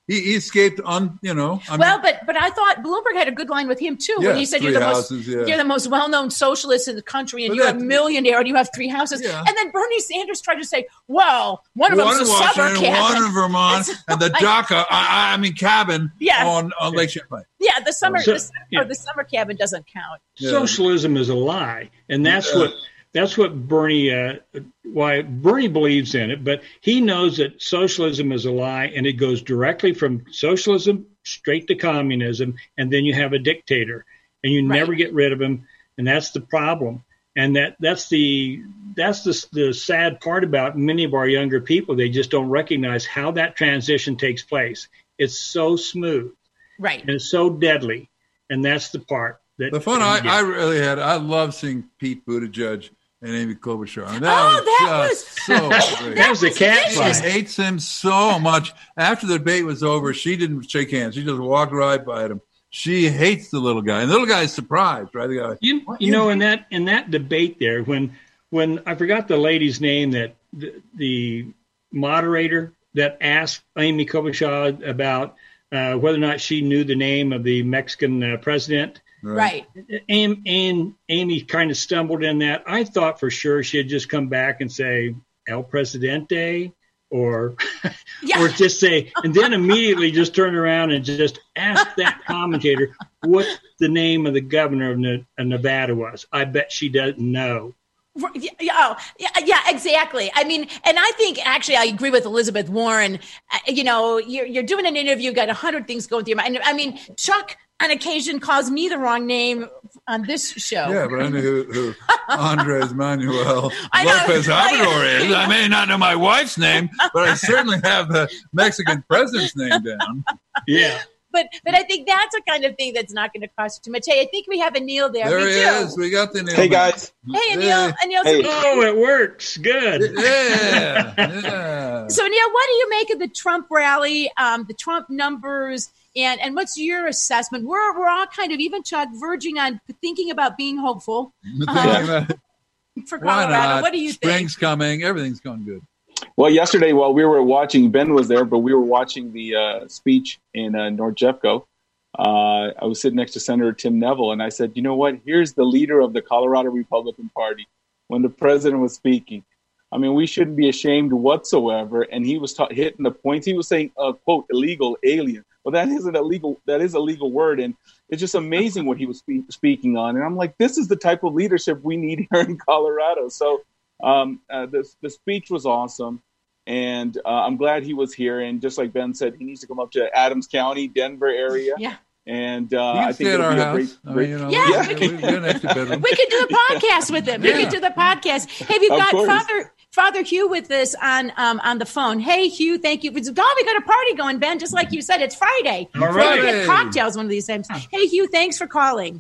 he, he escaped on, you know. I well, mean, but but I thought Bloomberg had a good line with him too Yeah, when he said three you're the houses, most yeah. you're the most well known socialist in the country, and But you're a that- millionaire, and you have three houses. Yeah. And then Bernie Sanders tried to say, well, one of one them's in a summer Washington, cabin. one in Vermont, It's and the like- DACA, I, I mean, cabin Yeah. on, on Lake Champlain. Yeah, the summer So- the, summer, yeah. the summer cabin doesn't count. Yeah. Socialism is a lie, and that's Yeah. what that's what Bernie uh, why Bernie believes in it. But he knows that socialism is a lie, and it goes directly from socialism straight to communism, and then you have a dictator, and you Right. never get rid of him, and that's the problem. And that that's the that's the the sad part about many of our younger people. They just don't recognize how that transition takes place. It's so smooth Right. and it's so deadly, and that's the part that The fun I, yeah. I really had, I love seeing Pete Buttigieg and Amy Klobuchar. And Oh, that just so great. That was the cat She vicious. fight. hates him so much. After the debate was over, she didn't shake hands. She just walked right by him. She hates the little guy, and the little guy is surprised, right? The guy, You, "What, you know, in that in that debate there, when when I forgot the lady's name, that the, the moderator that asked Amy Klobuchar about uh, whether or not she knew the name of the Mexican uh, president. Right. Amy, Amy, Amy kind of stumbled in that. I thought for sure she'd just come back and say El Presidente, or Yeah. or just say, and then immediately just turn around and just ask that commentator what the name of the governor of, Ne- of Nevada was. I bet she doesn't know. Yeah, yeah, oh, yeah, yeah, exactly. I mean, and I think actually I agree with Elizabeth Warren. Uh, you know, you're, you're doing an interview, got a hundred things going through your mind. I mean, Chuck on occasion calls me the wrong name on this show. yeah, but I knew who, who Andres Manuel I know. Lopez Obrador is. I may not know my wife's name, but I certainly have the Mexican president's name down. Yeah. But but I think that's a kind of thing that's not going to cost you too much. Hey, I think we have Anil there. There we he do. is. We got the name. Hey, guys. Hey, Anil. Anil. Hey. Oh, it works. Good. Yeah, yeah. So, Neil, what do you make of the Trump rally, um, the Trump numbers, and, and what's your assessment? We're we're all kind of, even Chuck, verging on thinking about being hopeful Thinking Uh, about- for Why Colorado. not? What do you Spring's think? coming. Everything's going good. Well, yesterday while we were watching, Ben was there, but we were watching the uh, speech in uh, North Jeffco. Uh, I was sitting next to Senator Tim Neville, and I said, you know what? Here's the leader of the Colorado Republican Party when the president was speaking. I mean, we shouldn't be ashamed whatsoever. And he was ta- hitting the points. He was saying, uh, quote, illegal alien. Well, that isn't a legal, that is a legal word. And it's just amazing what he was spe- speaking on. And I'm like, this is the type of leadership we need here in Colorado. So um, uh, the, the speech was awesome. And uh, I'm glad he was here. And just like Ben said, he needs to come up to Adams County, Denver area. Yeah. And uh, You can I stay think at it'll our be a house. great, I mean, great you know, Yeah. we, we, we got an extra bedroom. We could do the podcast with him. We Yeah. could do the podcast. Hey, we've Of got course. Father Father Hugh with us on um, on the phone. Hey, Hugh, thank you. It's, God, we got a party going, Ben. Just like you said, it's Friday. All We're right. gonna get cocktails one of these times. Hey, Hugh, thanks for calling.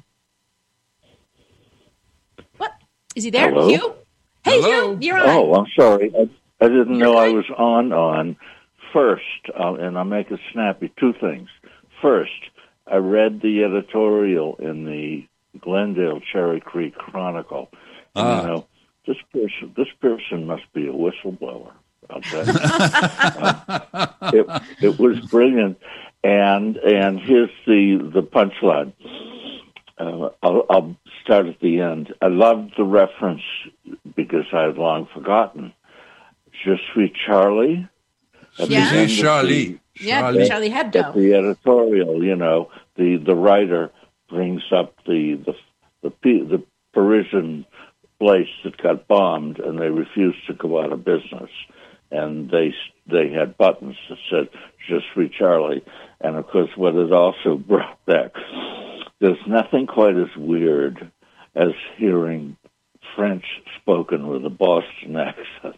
What is he there? Hello? Hugh? Hey, Hello? Hugh, you're on. Oh, I'm sorry. I, I didn't You're know I good. was on on. First, uh, and I'll make it snappy, two things. First, I read the editorial in the Glendale Cherry Creek Chronicle. And, Ah. you know, this person, this person must be a whistleblower. I'll tell you. Um, it, it was brilliant. And and here's the, the punchline. Uh, I'll, I'll start at the end. I loved the reference because I had long forgotten. Je suis Charlie. At the Yeah. end of the- Charlie. Yeah, Charlie. Charlie At Hebdo. the editorial, you know, the, the writer brings up the the the, P- the Parisian place that got bombed, and they refused to go out of business, and they they had buttons that said "Je suis Charlie," and of course, what it also brought back. There's nothing quite as weird as hearing French spoken with a Boston accent.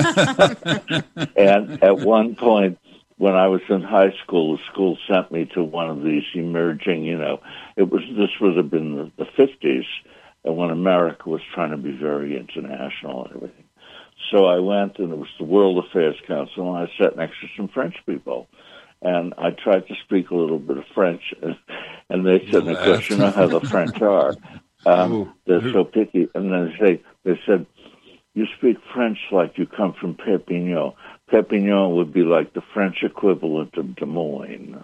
And at one point, when I was in high school, the school sent me to one of these emerging, you know, it was, this would have been the, the fifties, and when America was trying to be very international and everything. So I went, and it was the World Affairs Council, and I sat next to some French people. And I tried to speak a little bit of French, and, and they said, of course, you know how the French are. Um, they're so picky. And then they say, they said, you speak French like you come from Perpignan. Perpignan would be like the French equivalent of Des Moines.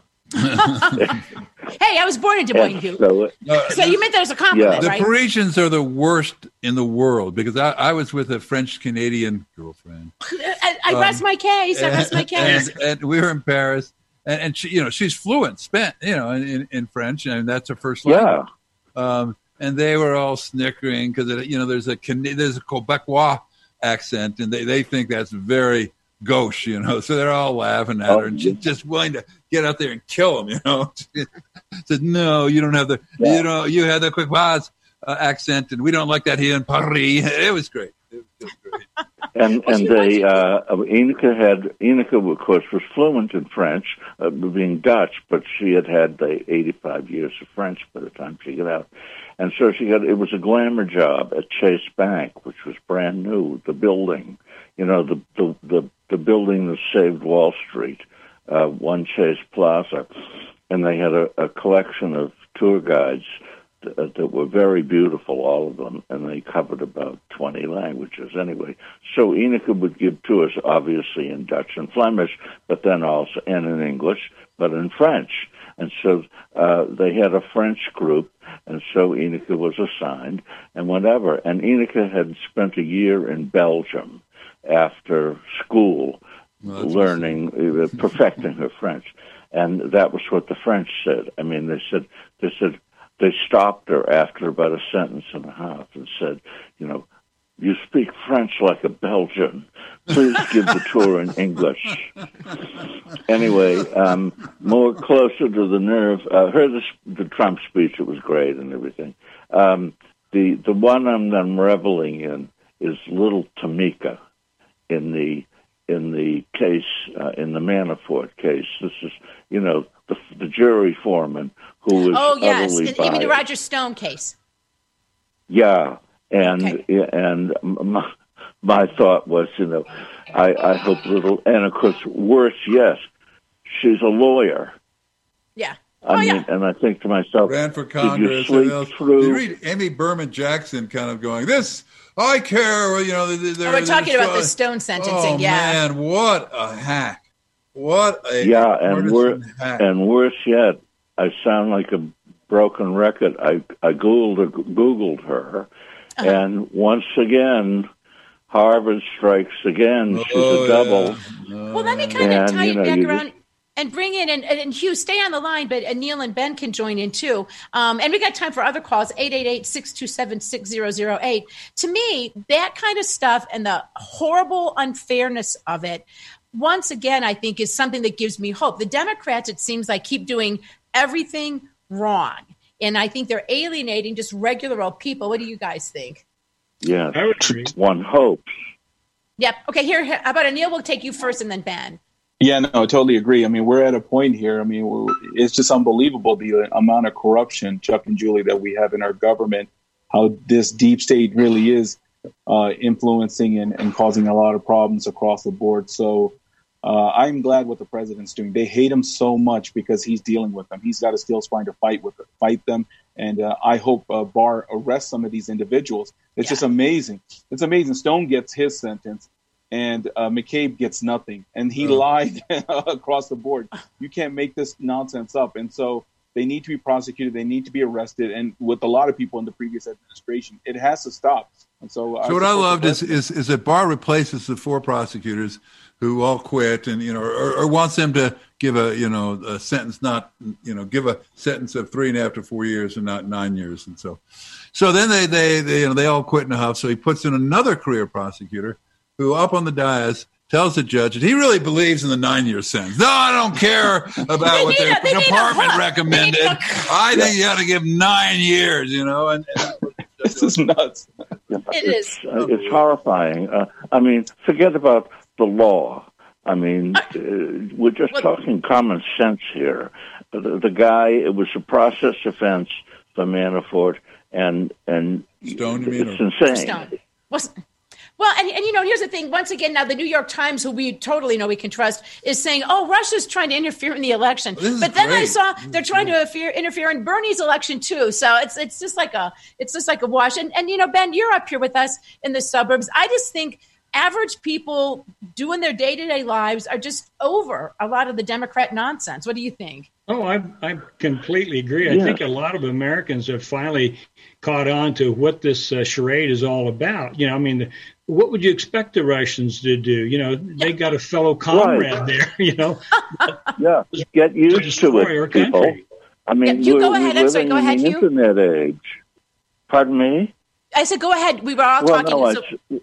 Hey, I was born in Des Moines, Hugh. So, Uh, So you meant that as a compliment, Yeah. The right? Parisians are the worst in the world because I, I was with a French-Canadian girlfriend. I, I rest my case. I rest my case. And, and we were in Paris, and, and she, you know, she's fluent, spent, you know, in, in French, and that's her first language. yeah. Um, and they were all snickering because, you know, there's a there's a Quebecois accent, and they, they think that's very gauche, you know. So they're all laughing at Oh, her, and she's just willing to get out there and kill them, you know. Said, no, you don't have the, Yeah. you know, you have the Quebecois uh, accent, and we don't like that here in Paris. It was great. It was just great. And and they uh, Ineke had Ineke, of course, was fluent in French, uh, being Dutch, but she had had the eighty-five years of French by the time she got out, and so she got. It was a glamour job at Chase Bank, which was brand new. The building, you know, the the the, the building that saved Wall Street, uh, One Chase Plaza, and they had a, a collection of tour guides that, that were very beautiful, all of them, and they covered about twenty languages anyway. So Ineke would give tours, obviously in Dutch and Flemish, but then also, and in English, but in French. And so uh, they had a French group, and so Ineke was assigned, and whatever. And Ineke had spent a year in Belgium after school, Well, learning, uh, perfecting her French. And that was what the French said. I mean, they said, they said, they stopped her after about a sentence and a half and said, you know, you speak French like a Belgian. Please give the tour in English. Anyway, um, more closer to the nerve. I heard the, the Trump speech. It was great and everything. Um, the the one I'm, I'm reveling in is little Tamika in the in the case uh, in the Manafort case. This is, you know, the, the jury foreman who was Oh, yes. utterly And, you mean the biased. Roger Stone case? Yeah, and Okay. and my, my thought was, you know, I, I hope little, and of course, worse, yes, she's a lawyer. Yeah. I oh, mean, yeah. and I think to myself, Ran for did you Congress. sleep and else. through? You read Amy Berman Jackson kind of going, this, I care, you know. They're, Oh, we're talking about the Stone Stone sentencing. Oh, yeah. man, what a hack. What a Yeah, and partisan wor- hack. and worse yet, I sound like a broken record. I I googled googled her, Uh-huh. and once again, Harvard strikes again. She's Oh, a double. yeah. Oh, Well, let me yeah. kind of And, tie you it know, back you around and bring in, and, and Hugh, stay on the line, but uh, Neil and Ben can join in too. Um, and we got time for other calls, eight eight eight, six two seven, six zero zero eight. To me, that kind of stuff and the horrible unfairness of it, once again, I think is something that gives me hope. The Democrats, it seems like, keep doing everything wrong. And I think they're alienating just regular old people. What do you guys think? Yeah, I would agree. one hopes. Yep. Okay, here, how about Anil? We'll take you first and then Ben. Yeah, no, I totally agree. I mean, we're at a point here. I mean, we're, it's just unbelievable the amount of corruption, Chuck and Julie, that we have in our government, how this deep state really is uh, influencing and, and causing a lot of problems across the board. So uh, I'm glad what the president's doing. They hate him so much because he's dealing with them. He's got a still spine to fight with fight them. And uh, I hope uh, Barr arrests some of these individuals. It's Yeah. just amazing. It's amazing. Stone gets his sentence. And uh, McCabe gets nothing. And he Oh. lied across the board. You can't make this nonsense up. And so they need to be prosecuted. They need to be arrested. And with a lot of people in the previous administration, it has to stop. And so, So what I support the loved is, president. is is that Barr replaces the four prosecutors who all quit, and you know, or, or wants them to give a you know a sentence, not you know, give a sentence of three and a half to four years and not nine years, and so, so then they they, they you know they all quit in a huff. So he puts in another career prosecutor who, up on the dais, tells the judge that he really believes in the nine-year sentence. No, I don't care about what need their a- they need a department hook. recommended. They need a hook. I think you got to give nine years. You know, and. and This is nuts. Yeah, It it's, is. uh, it's horrifying. Uh, I mean, forget about the law. I mean, uh, we're just Well- talking common sense here. The, the guy, it was a process offense for Manafort, and and Stone, you mean, it's or- insane. Stone. Was, well, and, and, you know, here's the thing. Once again, now the New York Times, who we totally know we can trust, is saying, oh, Russia's trying to interfere in the election. This is But then I great. saw This they're is trying great. to interfere, interfere in Bernie's election, too. So it's it's just like a it's just like a wash. And, and, you know, Ben, you're up here with us in the suburbs. I just think average people doing their day-to-day lives are just over a lot of the Democrat nonsense. What do you think? Oh, I I completely agree. I Yeah. think a lot of Americans have finally caught on to what this uh, charade is all about. You know, I mean, what would you expect the Russians to do? You know, they got a fellow comrade Right. there, you know, Yeah, get to used to destroy our it, people. country. I mean, Yeah, you we're, go we're ahead. I'm sorry, living go in ahead, the Hugh. internet age. Pardon me? I said, go ahead. We were all Well, talking. no, so- I,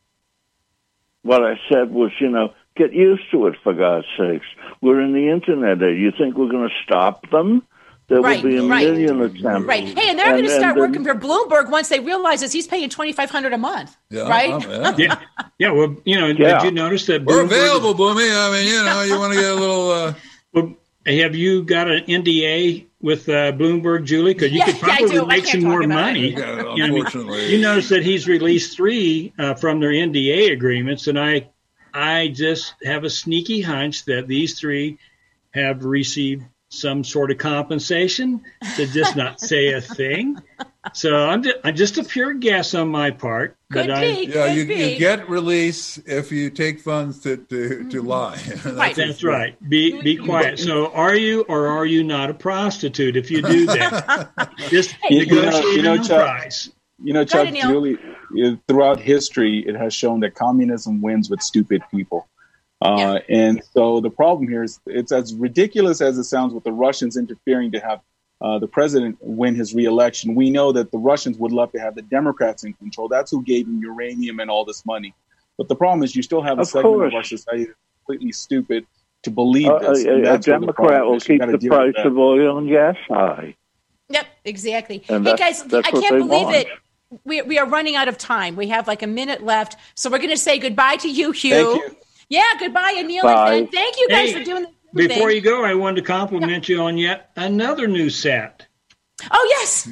what I said was, you know, get used to it, for God's sakes. We're in the internet age. You think we're going to stop them? There Right, will be a right. million attempts. Right. Hey, and they're going to And- start and working then- for Bloomberg once they realize that he's paying twenty-five hundred dollars a month. Yeah, right? um, yeah. Yeah, yeah. Well, you know, Yeah. did you notice that We're Bloomberg- available, Boomy. I mean, you know, you want to get a little. Uh, Well, have you got an N D A with uh, Bloomberg, Julie? Because you Yeah, could yeah, I probably do. I make can't some talk more about it. money. Yeah, You know, I mean, unfortunately. you notice that he's released three uh, from their N D A agreements, and I, I just have a sneaky hunch that these three have received some sort of compensation to just not say a thing. So I'm just, I'm just a pure guess on my part. Could but I, be. yeah, could you, be. you get release if you take funds to to, to lie. Right. That's right. Be be quiet. So, are you or are you not a prostitute if you do that? Just You- you know- negotiate you know, a Chuck, price. You know, Go Chuck, ahead, Neil. Julie, uh, throughout history, it has shown that communism wins with stupid people. Uh, And so the problem here is it's as ridiculous as it sounds with the Russians interfering to have uh, the president win his reelection. We know that the Russians would love to have the Democrats in control. That's who gave them uranium and all this money. But the problem is you still have a Of segment course. of our society that's completely stupid to believe A, this. And a, a that's where the Democrat problem will is. You keep gotta the deal with price that. of oil and gas high. Yep, exactly. And hey, that's- guys, that's I what can't they believe want. it. We, we are running out of time. We have like a minute left. So we're going to say goodbye to you, Hugh. Thank you. Yeah, goodbye, Anil Bye. and Ben. Thank you guys Hey, for doing this. Before thing. you go, I wanted to compliment you on yet another new set. Oh, yes.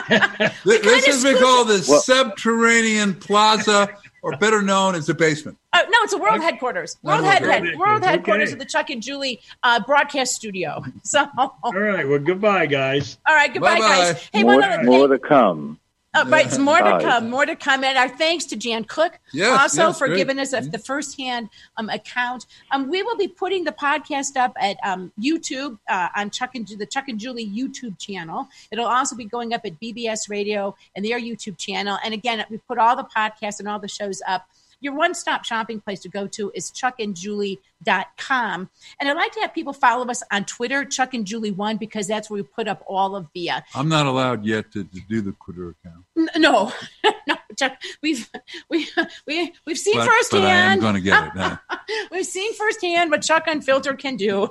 This, this has been called the Well- Subterranean Plaza, or better known as the basement. Uh, no, it's a world headquarters. World, Oh, head, world head, headquarters. world headquarters Okay. of the Chuck and Julie uh, broadcast studio. So, all All right. Well, goodbye, guys. right, goodbye, Bye-bye. guys. Hey, more, one other more thing. to come. Uh, right, it's more to Bye. come, more to come. And our thanks to Jan Cook Yes, also yes, for great. giving us a, the firsthand um, account. Um, we will be putting the podcast up at um, YouTube uh, on Chuck and the Chuck and Julie YouTube channel. It'll also be going up at B B S Radio and their YouTube channel. And again, we put all the podcasts and all the shows up. Your one-stop shopping place to go to is chuck and julie dot com. And I'd like to have people follow us on Twitter, Chuck and Julie one, because that's where we put up all of the uh, I'm not allowed yet to, to do the Twitter account, N- No, no, Chuck. We've we we we've seen but, but I am firsthand. going to get it now. We've seen firsthand what Chuck Unfiltered can do.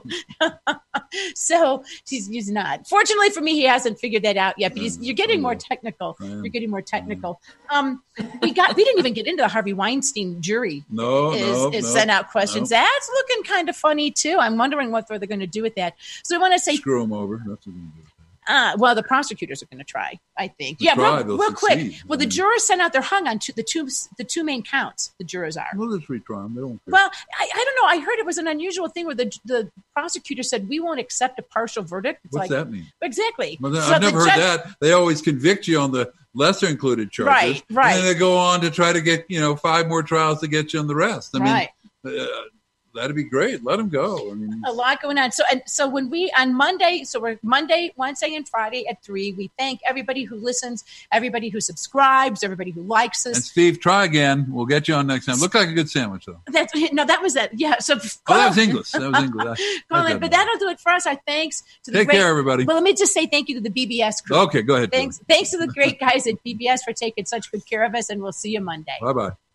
So he's, he's not. Fortunately for me, he hasn't figured that out yet. But he's, you're getting more technical. I am. You're getting more technical. Um, we got. We didn't even get into the Harvey Weinstein jury. No, Is, no, is no, sent out questions. no. That's looking kind of funny too. I'm wondering what they're going to do with that. So I want to say Screw them over. That's what we're going to do. Uh, well, the prosecutors are going to try, I think. They'll yeah, try, real, they'll real quick. succeed. Well, the jurors sent out their hung on two, the two the two main counts. The jurors are. We'll just retry them. They don't care. Well, I, I don't know. I heard it was an unusual thing where the the prosecutor said we won't accept a partial verdict. It's What's like that mean? exactly. Well, then, So I've the never heard judge- that. They always convict you on the lesser included charges. Right, right. And then they go on to try to get, you know, five more trials to get you on the rest. I Right. mean, uh, that'd be great. Let them go. I mean, A lot going on. So and so when we on Monday, so we're Monday, Wednesday, and Friday at three. We thank everybody who listens, everybody who subscribes, everybody who likes us. and Steve, try again. We'll get you on next time. Look like a good sandwich, though. That's no, that was that. Yeah. So Oh, that was English. That was English. I- Colin, I but got that'll do it for us. Our thanks to the Take great. care, everybody. Well, let me just say thank you to the B B S crew. Okay, go ahead. Thanks, thanks to the great guys at B B S for taking such good care of us, and we'll see you Monday. Bye bye.